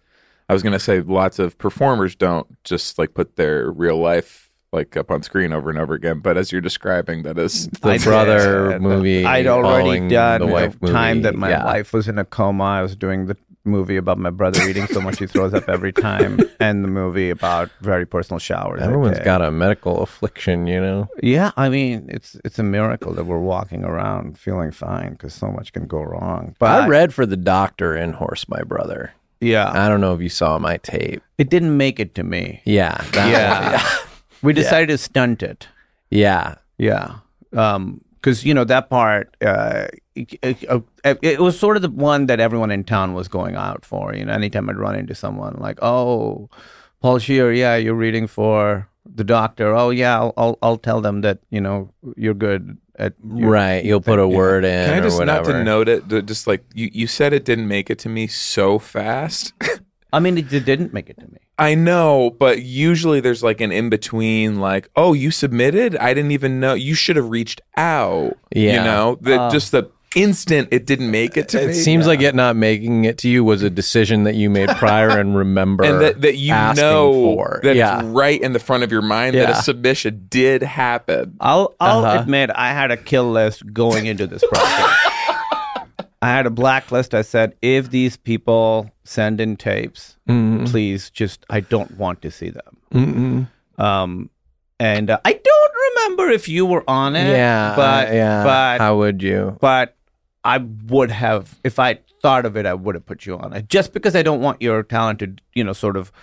I was gonna say lots of performers don't just like put their real life like up on screen over and over again. But as you're describing, that is The I brother did. movie. I'd already following done the wife the time movie, that my yeah. wife was in a coma. I was doing the movie about my brother eating so much he throws up every time, and the movie about very personal showers. I Everyone's take. got a medical affliction, you know. Yeah, I mean, it's it's a miracle that we're walking around feeling fine because so much can go wrong. But I read for the doctor in Horse My Brother. yeah, I don't know if you saw my tape. it didn't make it to me. Yeah. that Yeah, one. we decided to stunt it. Yeah. Yeah, because you know that part. Uh, it, it, it was sort of the one that everyone in town was going out for. You know, anytime I'd run into someone like, "Oh, Paul Scheer, yeah, you're reading for the doctor. Oh, yeah, I'll I'll, I'll tell them that you know you're good at your, Right. You'll put a word in Can I or just not whatever. to note it? to Just like you, you said, it didn't make it to me so fast. I mean, it, it didn't make it to me. I know, but usually there's like an in between, like, oh, you submitted? I didn't even know. You should have reached out. Yeah. You know, the, Oh. just the instant it didn't make it to It me. seems like it not making it to you was a decision that you made prior and remember and that, that you asking know for. that yeah. it's right in the front of your mind that Yeah. a submission did happen. I'll I'll Uh-huh. admit I had a kill list going into this project. I had a blacklist. I said, if these people send in tapes, Mm. please just I don't want to see them. Mm-mm. Um, and uh, I don't remember if you were on it. Yeah, but uh, yeah. but How would you? but I would have, if I thought of it, I would have put you on it. Just because I don't want your talent to, you know, sort of,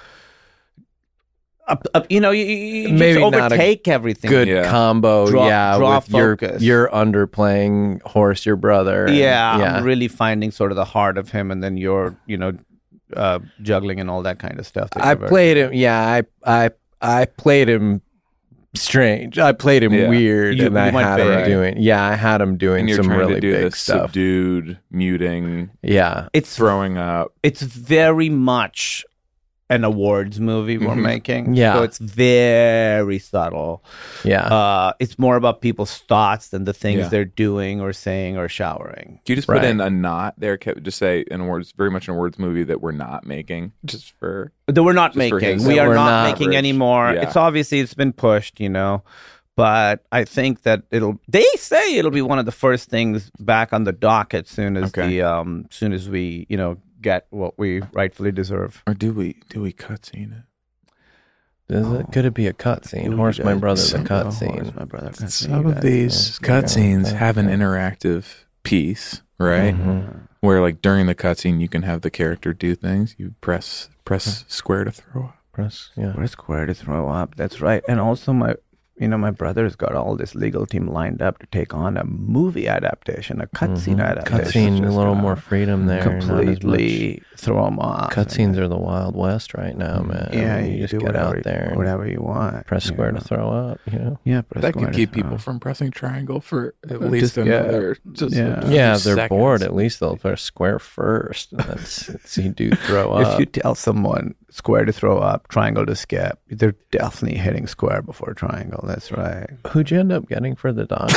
up, up, you know, you, you just Maybe not a overtake everything. Good Yeah. combo, Draw- yeah. draw with your focus. you're underplaying Horse, your brother. and- Yeah, yeah. I'm really finding sort of the heart of him, and then you're, you know, uh, juggling and all that kind of stuff. that I you're very- played him. Yeah, I I I played him strange. I played him Yeah. weird, You- and I you went had big. him doing. Yeah, I had him doing And you're some trying really to do big this stuff. subdued, muting, Yeah, It's throwing up. it's very much an awards movie we're Mhm. making. Yeah. So it's very subtle. yeah. Uh, it's more about people's thoughts than the things Yeah. they're doing or saying or showering. Can you just Right. put in a not there? Kev? Just say in words, very much an awards movie that we're not making, just for That we're not Just for making. his- We That are we're not, not. making Average. anymore. Yeah. It's obviously it's been pushed, you know. But I think that it'll. They say it'll be one of the first things back on the docket soon as Okay. the um soon as we you know get what we rightfully deserve. or do we do we cutscene it? Does it? Could it be a cutscene? Horse, my brother's a cutscene. My brother. Some of these cutscenes have an interactive piece, right? Mm-hmm. Where like during the cutscene, you can have the character do things. You press press square to throw up. Press, yeah. Where's square to throw up? That's right. And also my. You know, my brother's got all this legal team lined up to take on a movie adaptation, a cutscene adaptation. Cutscene, a Just little gonna more freedom there. not as much- Completely throw them off. Cutscenes are the Wild West right now, man. Yeah, you, you, just do get whatever, out there, and whatever you want. press you square know. to throw up. You know. Yeah, press That square can to keep throw people up. from pressing triangle for at Uh, least just- yeah. another. Just Yeah. a few Yeah, if they're seconds. bored. At least they'll press square first, and then see dude throw If up. you tell someone square to throw up, triangle to skip, they're definitely hitting square before triangle. That's right. Who'd you end up getting for the doctor?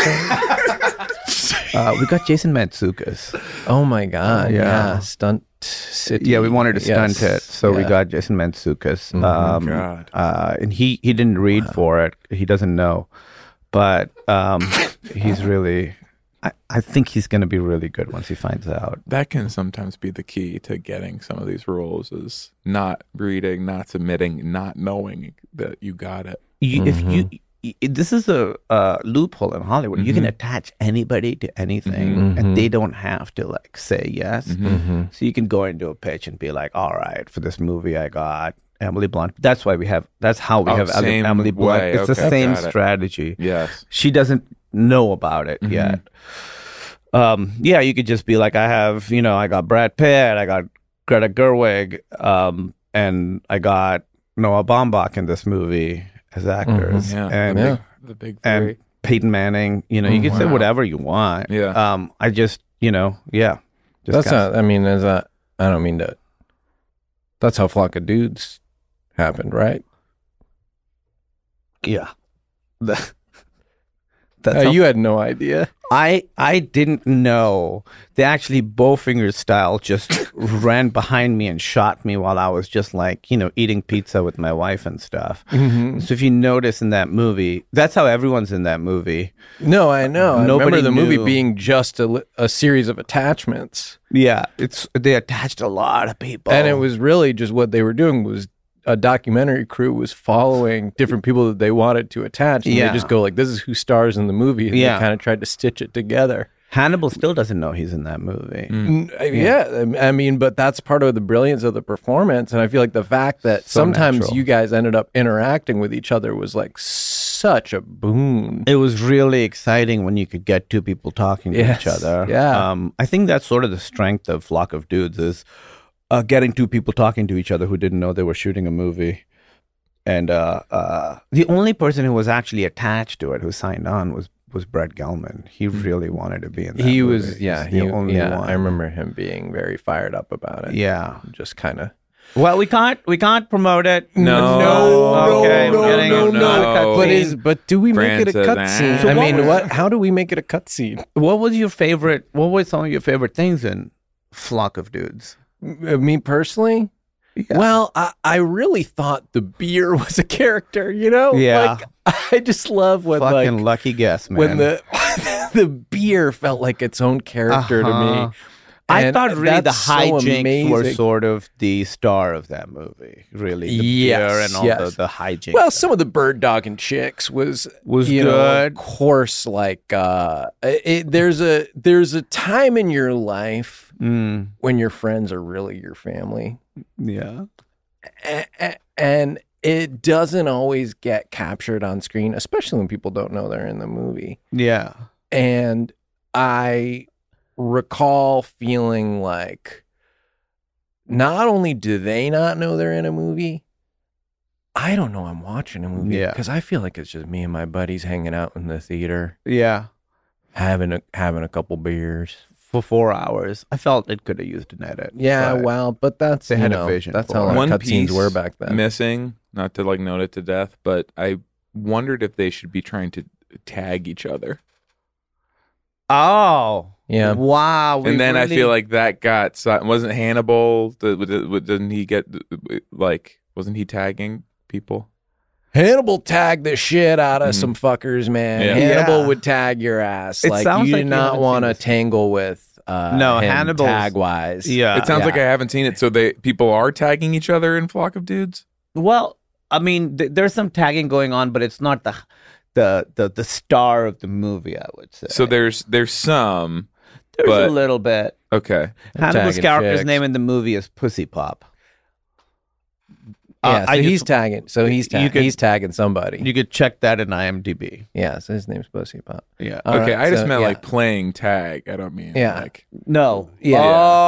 Uh, we got Jason Mantzoukas. Oh my god! Yeah. Yeah, stunt city. Yeah, we wanted to stunt Yes. it, so we Yeah. got Jason Mantzoukas. Mhm. Um, God. uh, and he he didn't read for it. He doesn't know, but um, he's really. I, I think he's going to be really good once he finds out. That can sometimes be the key to getting some of these roles: is not reading, not submitting, not knowing that you got it. You, If you, y- this is a uh, loophole in Hollywood. You can Mhm. attach anybody to anything, Mhm. and they don't have to like say yes. Mm-hmm. So you can go into a pitch and be like, "All right, for this movie, I got Emily Blunt." That's why we have. That's how we Oh, have same Emily Blunt. way. It's the Okay, same got it. strategy. Yes. She doesn't know about it Mhm. yet. Um, yeah, you could just be like, I have, you know, I got Brad Pitt, I got Greta Gerwig, um, and I got Noah Baumbach in this movie as actors, Yeah. and the, Yeah. big, the big three. and Peyton Manning. You know, you can say Wow. whatever you want. Yeah. Um, I just, you know, yeah. Just That's cast- not. I mean, is that? I don't mean to. That's how Flock of Dudes happened, right? yeah. The- That's Uh, how- you had no idea. I I didn't know. They actually Bowfinger style just ran behind me and shot me while I was just like, you know, eating pizza with my wife and stuff. Mm-hmm. So if you notice in that movie, that's how everyone's in that movie. No, I know. I Nobody remember the movie knew. being just a, li- a series of attachments, Yeah, it's they attached a lot of people, and it was really just what they were doing was a documentary crew was following different people that they wanted to attach. And Yeah. they just go like, "This is who stars in the movie." And Yeah. they kind of tried to stitch it together. Hannibal still doesn't know he's in that movie. N- Yeah. I mean, but that's part of the brilliance of the performance. And I feel like the fact that So sometimes natural. you guys ended up interacting with each other was like such a boon. It was really exciting when you could get two people talking to Yes, each other. yeah. Um, I think that's sort of the strength of Flock of Dudes is uh, getting two people talking to each other who didn't know they were shooting a movie. And uh, uh, the only person who was actually attached to it, who signed on, was was Brett Gelman. He really wanted to be in that He movie. was, yeah, He's he, the only yeah. one. I remember him being very fired up about it. Yeah. Just kind of Well, we can't we can't promote it. No. No, okay, no, we're getting no, into no. the cutscene. But is but do we Fran make it a says, cutscene? "Ah." So I what mean, was- what? How do we make it a cutscene? What was your favorite? What were some of your favorite things in Flock of Dudes? M- Me personally. Yeah. Well, I, I really thought the beer was a character, you know? Yeah. Like, I just love when, Fucking like, lucky guess, man. when the the beer felt like its own character Uh-huh. to me. I And thought really the that's so hijinks were amazing. sort of the star of that movie. Really, the Yes, beer and all yes. the, the hijinks. Well, some of the bird dog and chicks was Was you know, good. of course, like uh, it, there's a there's a time in your life Mm, when your friends are really your family, yeah. a- a- and it doesn't always get captured on screen, especially when people don't know they're in the movie. Yeah. And I recall feeling like not only do they not know they're in a movie, I don't know I'm watching a movie Yeah. because I feel like it's just me and my buddies hanging out in the theater, Yeah. having a having a couple beers. For four hours. I felt it could have used an edit. Yeah, but- well, but that's They you had a know, vision That's for how it. our One cutscenes piece were back then. missing, not to like note it to death, but I wondered if they should be trying to tag each other. Oh. Yeah. Wow. we and then I really- feel like that got si- wasn't Hannibal. the- the- Didn't he get like? Wasn't he tagging people? Hannibal tagged the shit out of Mhm. some fuckers, man. Yeah. Hannibal Yeah. would tag your ass. It like sounds you like did you not haven't want seen to this. tangle with uh, No, him Hannibal's- tag wise. Yeah. It sounds like I Yeah. haven't seen it. So they people are tagging each other in Flock of Dudes. Well, I mean, th- there's some tagging going on, but it's not the the the the star of the movie, I would say. So there's there's some. there's but- a little bit. Okay. Hannibal's tagging character's chicks. name in the movie is Pussy Pop. Yeah, Uh, so I he's just- tagging. So he's you tag- could- he's tagging somebody. You could check that in IMDb. yeah, so his name's Pussy Pop. Yeah. All okay. right, I just so, meant yeah. like playing tag. I don't mean Yeah. like. No. Yeah.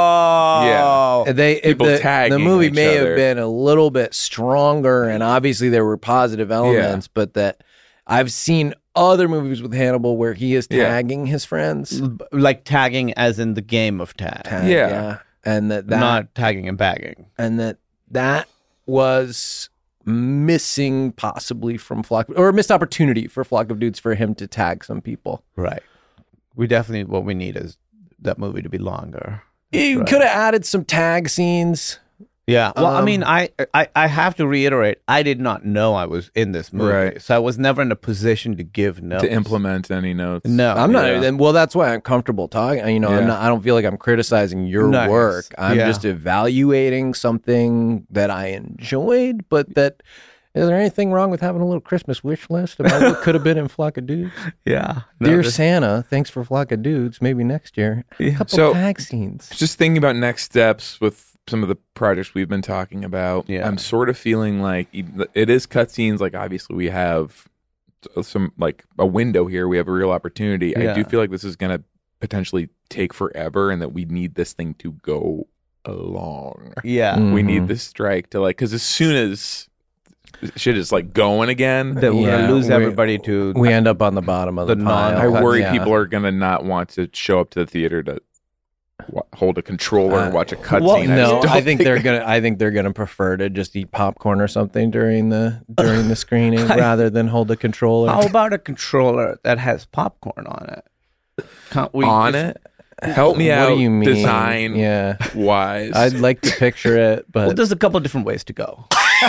Oh. Yeah. They People the, tagging the movie each may other. have been a little bit stronger, and obviously there were positive elements, but that I've seen other movies with Hannibal where he is Yeah. tagging his friends. Like tagging as in the game of tag. Tag, Yeah. and that, that Not tagging and bagging. and that that was missing possibly from Flock or a missed opportunity for Flock of Dudes for him to tag some people. Right. We definitely, what we need is that movie to be longer. You Right. could have added some tag scenes. Yeah. Well, I Um, mean, I, I I have to reiterate, I did not know I was in this movie. Right. So I was never in a position to give notes. To implement any notes. No. I'm not. Yeah. And well, that's why I'm comfortable talking. You know, Yeah. I'm not. I don't feel like I'm criticizing your Nice. work. I'm Yeah. just evaluating something that I enjoyed. But that is there anything wrong with having a little Christmas wish list about what could have been in Flock of Dudes? Yeah. Dear this- Santa, thanks for Flock of Dudes. Maybe next year, a couple So- tag scenes. Just thinking about next steps with some of the projects we've been talking about. Yeah. I'm sort of feeling like it is cutscenes. Like obviously we have some like a window here. We have a real opportunity. I do Yeah. feel like this is going to potentially take forever, and that we need this thing to go along. Yeah. Mm. We Mhm. need this strike to like because as soon as shit is like going again, That we're Yeah, gonna lose we- everybody to We end up on the bottom of the, The pile. non- I worry Yeah. people are going to not want to show up to the theater to wa- hold a controller and Uh, watch a cutscene. Well, I just no, don't I think they're gonna. I think they're gonna prefer to just eat popcorn or something during the during the screening rather than hold a controller. How about a controller that has popcorn on it? Can't we on just- it. Help me What out. do you mean? Design Yeah, wise. I'd like to picture it, but Well, there's a couple different ways to go.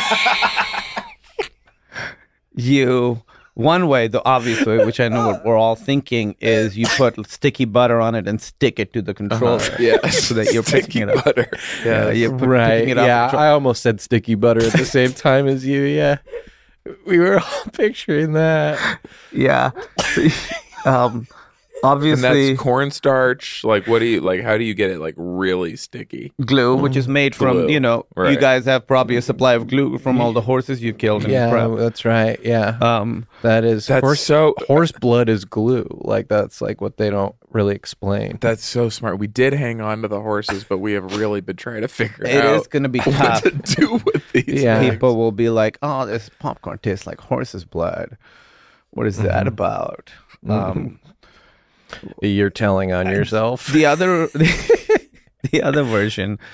you one way, the obvious way, which I know what we're all thinking, is you put sticky butter on it and stick it to the controller. yeah, so that you're Sticky picking it up. butter. Yeah, you're put, right. picking it up. Yeah, and try- I almost said sticky butter at the same time as you. Yeah, we were all picturing that. yeah. um, And obviously, that's cornstarch. Like, what do you like? How do you get it like really sticky? glue, which is made from, Glue. you know, you Right. guys have probably a supply of glue from all the horses you've killed in Yeah, prep. that's right. Yeah, Um, that is That's horse. so. Horse blood is glue. Like that's like what they don't really explain. That's so smart. We did hang on to the horses, but we have really been trying to figure it out is going to be what tough. to do with these. Yeah. things. People will be like, "Oh, this popcorn tastes like horse's blood. What is that about?" Um, You're telling on yourself. the other, the other version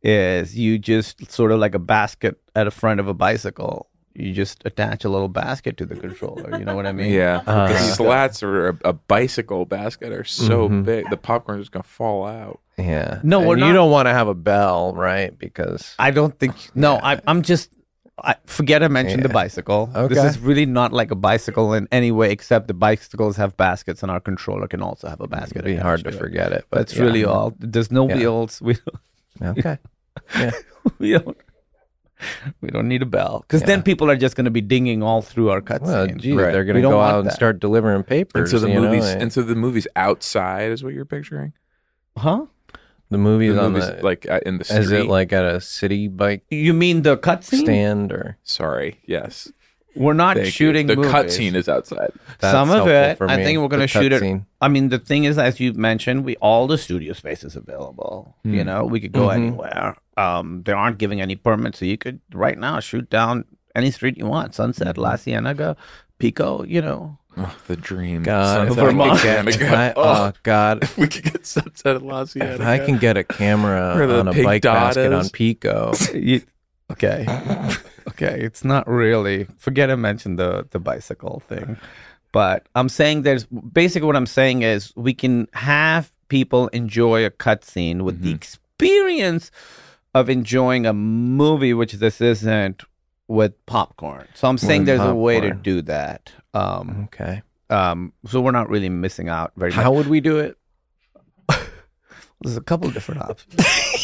is you just sort of like a basket at the front of a bicycle. You just attach a little basket to the controller. You know what I mean? Yeah. Uh, the slats are a, a bicycle basket are so Mhm. big. The popcorn is going to fall out. Yeah. No, And we're you not- don't want to have a bell, right? Because I don't think. No, I, I'm just. I forget I mentioned the Yeah. bicycle. Okay. This is really not like a bicycle in any way, except the bicycles have baskets, and our controller can also have a basket. it'd be attached hard to it. forget it. But That's yeah. really all. There's no Yeah. wheels. We Okay. Yeah. we don't. We don't need a bell because Yeah. then people are just going to be dinging all through our cutscenes. Well, geez, Right. they're going We to don't go want out and that. start delivering And papers. so the you know, movies, and and so the movies outside is what you're picturing. Huh? the movies The on movies the like uh, in the street. is it like at a city bike You mean the cutscene? stand or Sorry. Yes. We're not Thank you. shooting The movies. cutscene is outside. That's Some of helpful it, for I me, think we're going the to shoot it. cutscene. I mean, the thing is, as you mentioned, we all the studio space is available. You Hmm. know, we could go Mhm. anywhere. Um, they aren't giving any permits, so you could right now shoot down any street you want: Sunset, La Cienega, Pico. You know, Oh, the dream. God, if Sunset I could La get, Cienega. I, oh God, If we could get Sunset at La Cienega. if I can get a camera Where the on a pink bike dot basket is. on Pico, You- okay, okay. It's not really. Forget I mentioned the the bicycle thing, but I'm saying there's basically what I'm saying is we can have people enjoy a cutscene with the Mhm. experience of enjoying a movie, which this isn't, with popcorn. So I'm saying With there's a way to popcorn. do that. Um, okay. um, so we're not really missing out very How much. would we do it? There's a couple different options.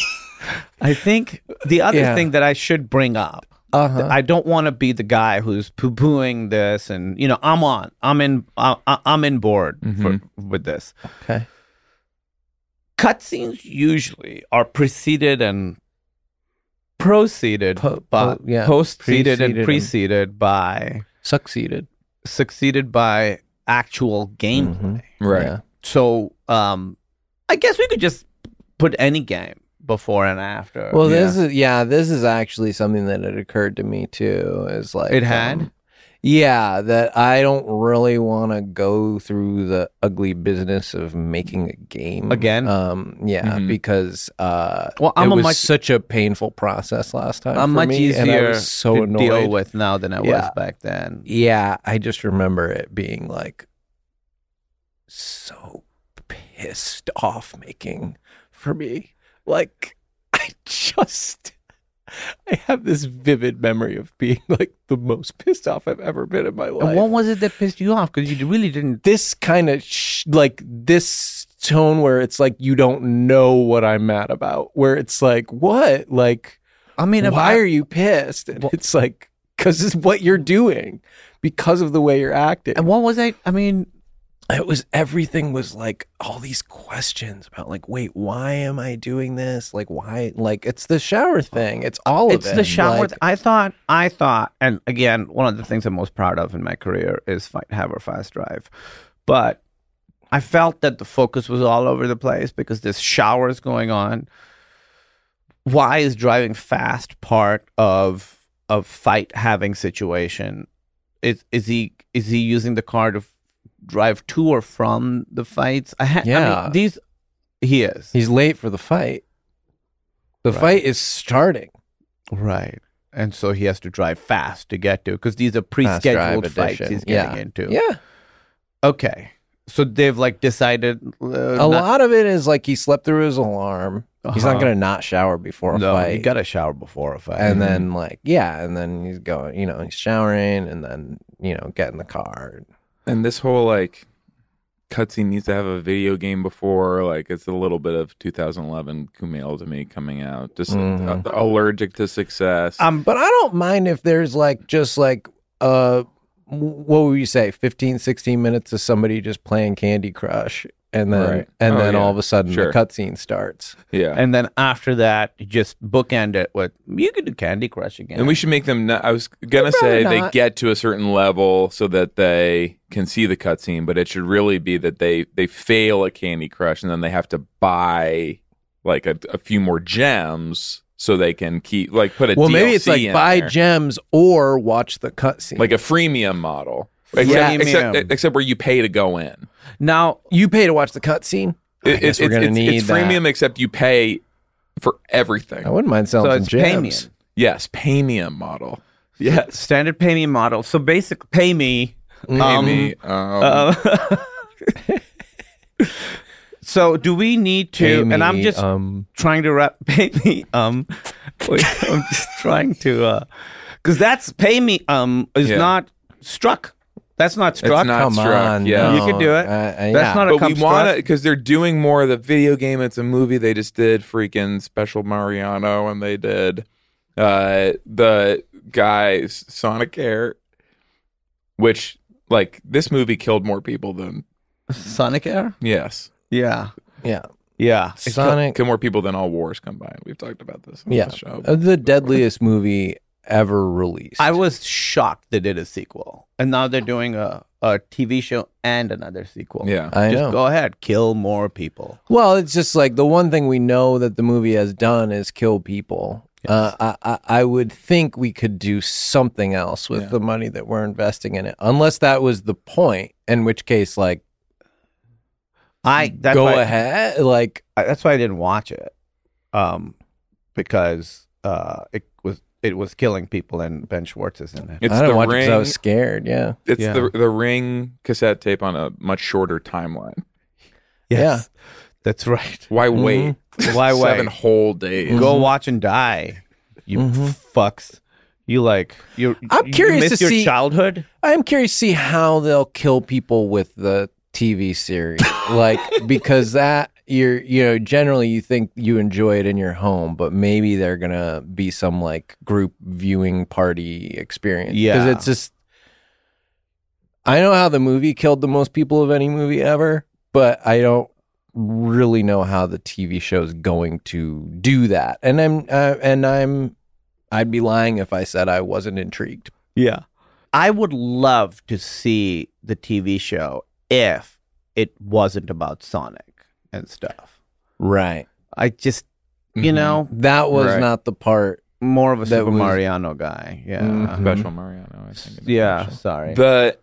I think the other Yeah. thing that I should bring up. Uh-huh. I don't want to be the guy who's poo-pooing this, and you know, I'm on, I'm in, I, I- I'm in board for, with this. Okay. Cutscenes usually are preceded and proceeded, Po- by, po- yeah, post-seeded preceded and and- preceded by, Succeeded. succeeded by actual gameplay. Right. Yeah. So, um, I guess we could just put any game before and after. Well, this is yeah, this is actually something that had occurred to me too. Is like It had? um, yeah, that I don't really want to go through the ugly business of making a game Again? Um, yeah, Mhm. because uh, Well, I'm it a was much- such a painful process last time. I'm for much me, and I easier was so to annoyed. deal with now than I was Yeah. back then. Yeah, I just remember it being like so pissed off making for me. Like, I just, I have this vivid memory of being like the most pissed off I've ever been in my life. And what was it that pissed you off? Because you really didn't. This kind of sh- like this tone where it's like you don't know what I'm mad about. Where it's like, what? Like, I mean, if why I- are you pissed? And it's like, because it's what you're doing, because of the way you're acting. And what was I? I mean, It was everything was like all these questions about like, wait, why am I doing this? Like, why? Like, it's the shower thing. It's all of it's it. the shower. Like, th- I thought, I thought, and again, one of the things I'm most proud of in my career is Fight, Have, or Fast Drive. But I felt that the focus was all over the place because this shower is going on. Why is driving fast part of of fight having situation? Is is he is he using the car to f- drive to or from the fights? I, ha- I Yeah. mean, these he is he's late for the fight. The Right. fight is starting. right, and so he has to drive fast to get to because these are Fast pre-scheduled Drive fights edition. he's getting Yeah. into. Yeah. Okay, so they've like decided uh, A not- lot of it is like he slept through his alarm. He's not Uh-huh. going to not shower before a No, fight. you got to shower before a fight, and then like, yeah. And then he's going, you know, he's showering and then, you know, get in the car. And this whole like cutscene needs to have a video game before. Like it's a little bit of two thousand eleven Kumail to me coming out. Just Mhm. uh, allergic to success. um, But I don't mind if there's like just like uh what would you say fifteen, sixteen minutes of somebody just playing Candy Crush and then Right. and Oh, then yeah. all of a sudden Sure. the cutscene starts. yeah. and then after that, you just bookend it with you could do Candy Crush again. And we should make them. Not, I was gonna Probably say they not. get to a certain level so that they can see the cutscene, but it should really be that they they fail at Candy Crush and then they have to buy like a, a few more gems so they can keep like put a Well, D L C maybe it's like in buy there. gems or watch the cutscene. like a freemium model, except, Freemium. except except where you pay to go in. now you pay to watch the cutscene. I It- guess it- we're gonna it's, need it's that. freemium, except you pay for everything. I wouldn't mind So selling it's some pay me. jams. Yes, paymium model. Yes, Standard pay me model. So basic pay me. pay um, me. Um, uh, so do we need to? Pay and I'm me, just um, trying to wrap pay me. Um, wait, I'm just trying to uh, because that's pay me. Um, is Yeah. not struck. That's not struck. It's not come struck, on, yeah. You no. could do it. Uh, uh, That's yeah. not a but cum we want to struck. because they're doing more of the video game. It's a movie. They just did freaking Special Mariano, and they did uh, the guys Sonic Air, which like this movie killed more people than Sonic Air. yes, Yeah, yeah. yeah. Sonic. killed more people than all wars combined. We've talked about this on Yeah. the show. Uh, the deadliest movie ever released. I was shocked they did a sequel, and now they're doing a, a T V show and another sequel. Yeah, I Just know. go ahead, kill more people. Well, it's just like the one thing we know that the movie has done is kill people. Uh, I, I I would think we could do something else with Yeah. the money that we're investing in it, unless that was the point. In which case, like, I that's go why, ahead. Like, I, that's why I didn't watch it, um, because uh, it was it was killing people, and Ben Schwartz is in it. it's I the don't watch it 'cause ring. I was scared. Yeah, It's Yeah. the the Ring cassette tape on a much shorter timeline. Yes, that's right. Why Mm-hmm. wait? Why wait? Seven whole days. Go watch and die. You fucks. You like you. I'm you curious miss to your see- childhood. I am curious to see how they'll kill people with the T V series, like because that you're you know generally you think you enjoy it in your home, but maybe they're gonna be some like group viewing party experience. Yeah. because it's just I know how the movie killed the most people of any movie ever, but I don't really know how the T V show is going to do that. And I'm uh, and I'm I'd be lying if I said I wasn't intrigued. Yeah. I would love to see the T V show if it wasn't about Sonic and stuff. Right. I just, you Mhm. know, That was Right. not the part. more of a That Super was- Mariano guy. Yeah. Mhm. Special Mariano, I think. is the Yeah. show. Sorry. But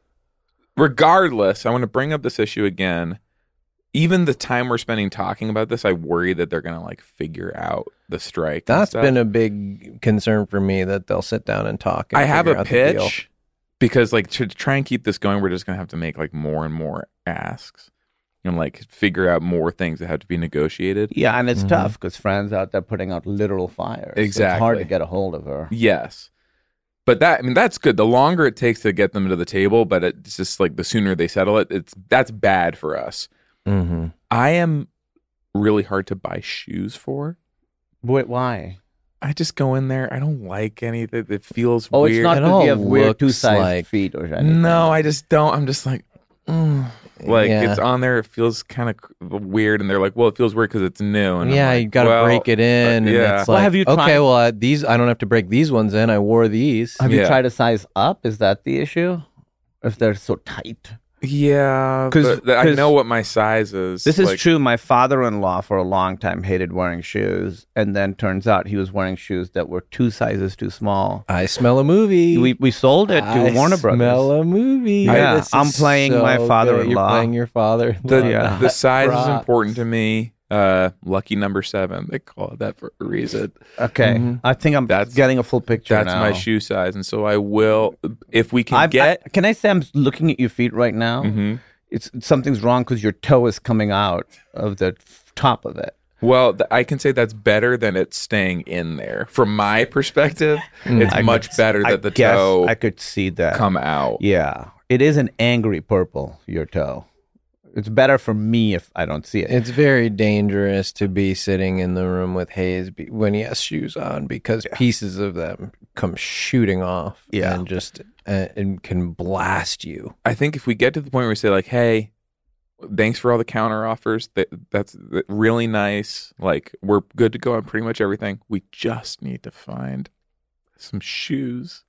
regardless, I want to bring up this issue again. Even the time we're spending talking about this, I worry that they're going to like figure out the strike. and That's stuff. been a big concern for me that they'll sit down and talk. And I have figure a out the deal. pitch because like to try and keep this going, we're just going to have to make like more and more asks and like figure out more things that have to be negotiated. yeah, and it's Mhm. tough because Fran's out there putting out literal fires. So it's hard Exactly. to get a hold of her. Yes. But that I mean that's good. The longer it takes to get them to the table, but it's just like the sooner they settle it, it's that's bad for us. Mm-hmm. I am really hard to buy shoes for. Wait, why? I just go in there. I don't like anything. It feels Oh, weird. it's not It because all you have weird looks two-sized like- feet or anything. No, I just don't. I'm just like, mm. like Yeah. it's on there. It feels kind of weird, and they're like, "Well, it feels weird because it's new." And I'm Yeah, like, you got to well, break it in. uh, and yeah. it's Well, like, have you okay, tried- well, uh, these I don't have to break these ones in. I wore these. Have you Yeah. tried to size up? Is that the issue? If they're so tight? Yeah, 'Cause- but th- I 'cause know what my size is. This is like, true. My father-in-law for a long time hated wearing shoes, and then turns out he was wearing shoes that were two sizes too small. I smell a movie. We we sold it to I Warner Brothers. Smell a movie. Yeah, This is I'm playing my so father-in-law. good. You're playing your father. The, Yeah. the size is Props. important to me. Uh, lucky number seven. They call it that for a reason. Okay, Mhm. I think I'm That's- getting a full picture That's now. my shoe size, and so I will if we can I- get. I- can I say I'm looking at your feet right now? Mhm. It's something's wrong because your toe is coming out of the f- top of it. Well, th- I can say that's better than it staying in there. From my perspective, it's I much could- better I that the guess toe I could see that come out. Yeah, it is an angry purple. Your toe. It's better for me if I don't see it. It's very dangerous to be sitting in the room with Hayes be- when he has shoes on because pieces of them come shooting off Yeah. and just uh, and can blast you. I think if we get to the point where we say like, "Hey, thanks for all the counter offers. That that's really nice. Like, we're good to go on pretty much everything. We just need to find some shoes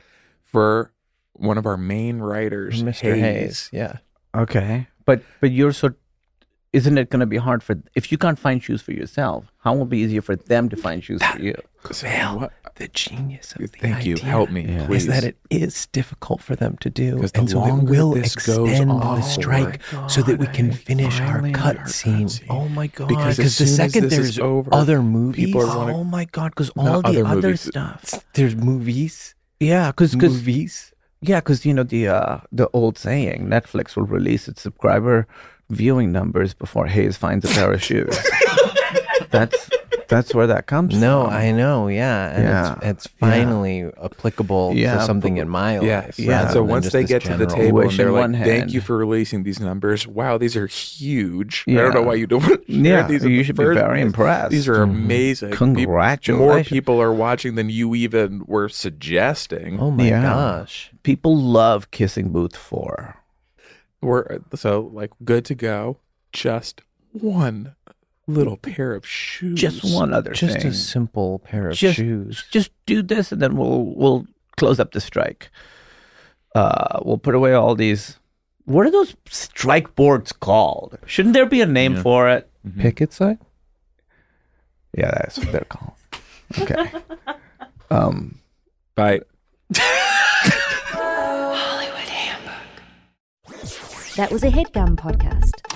for one of our main writers, Mister Hayes. Yeah. Okay, but but you're so. Isn't it going to be hard for if you can't find shoes for yourself? How will it be easier for them to find shoes for you? Well, the genius of the Thank you. idea Help me, Yeah. please. is that it is difficult for them to do, 'Cause the and so it longer will this goes extend on- the strike Oh my so that we God, can I finish our finally cut our scene. cutscene. Oh my god! Because as the soon as second this is there's over, other movies, people are wanna- Oh my god! Because Not all the other other, movies. stuff. there's movies, Yeah, because movies. yeah, because you know the uh, the old saying, Netflix will release its subscriber viewing numbers before Hayes finds a pair of shoes. That's that's where that comes No, from. I know, yeah, and Yeah, it's, it's finally applicable Yeah, to something but- in my Yeah, life. yeah. rather So than once just they this get to the general- table and Wish they're in like, one "Thank hand." you for releasing these numbers. Wow, these are huge. I Yeah. don't know why you don't want to share Yeah, these. in you the should be first very place. impressed. These are amazing. Pe- Congratulations. More people are watching than you even were suggesting. Oh my Yeah. gosh! People love Kissing Booth four. We're so like good to go. Just one little pair of shoes. Just one other Just thing. a simple pair of Just- shoes. Just do this, and then we'll we'll close up the strike. Uh, we'll put away all these. What are those strike boards called? Shouldn't there be a name Yeah. for it? Picket sign. Yeah, that's what they're called. Okay. Um. Bye. That was a HeadGum podcast.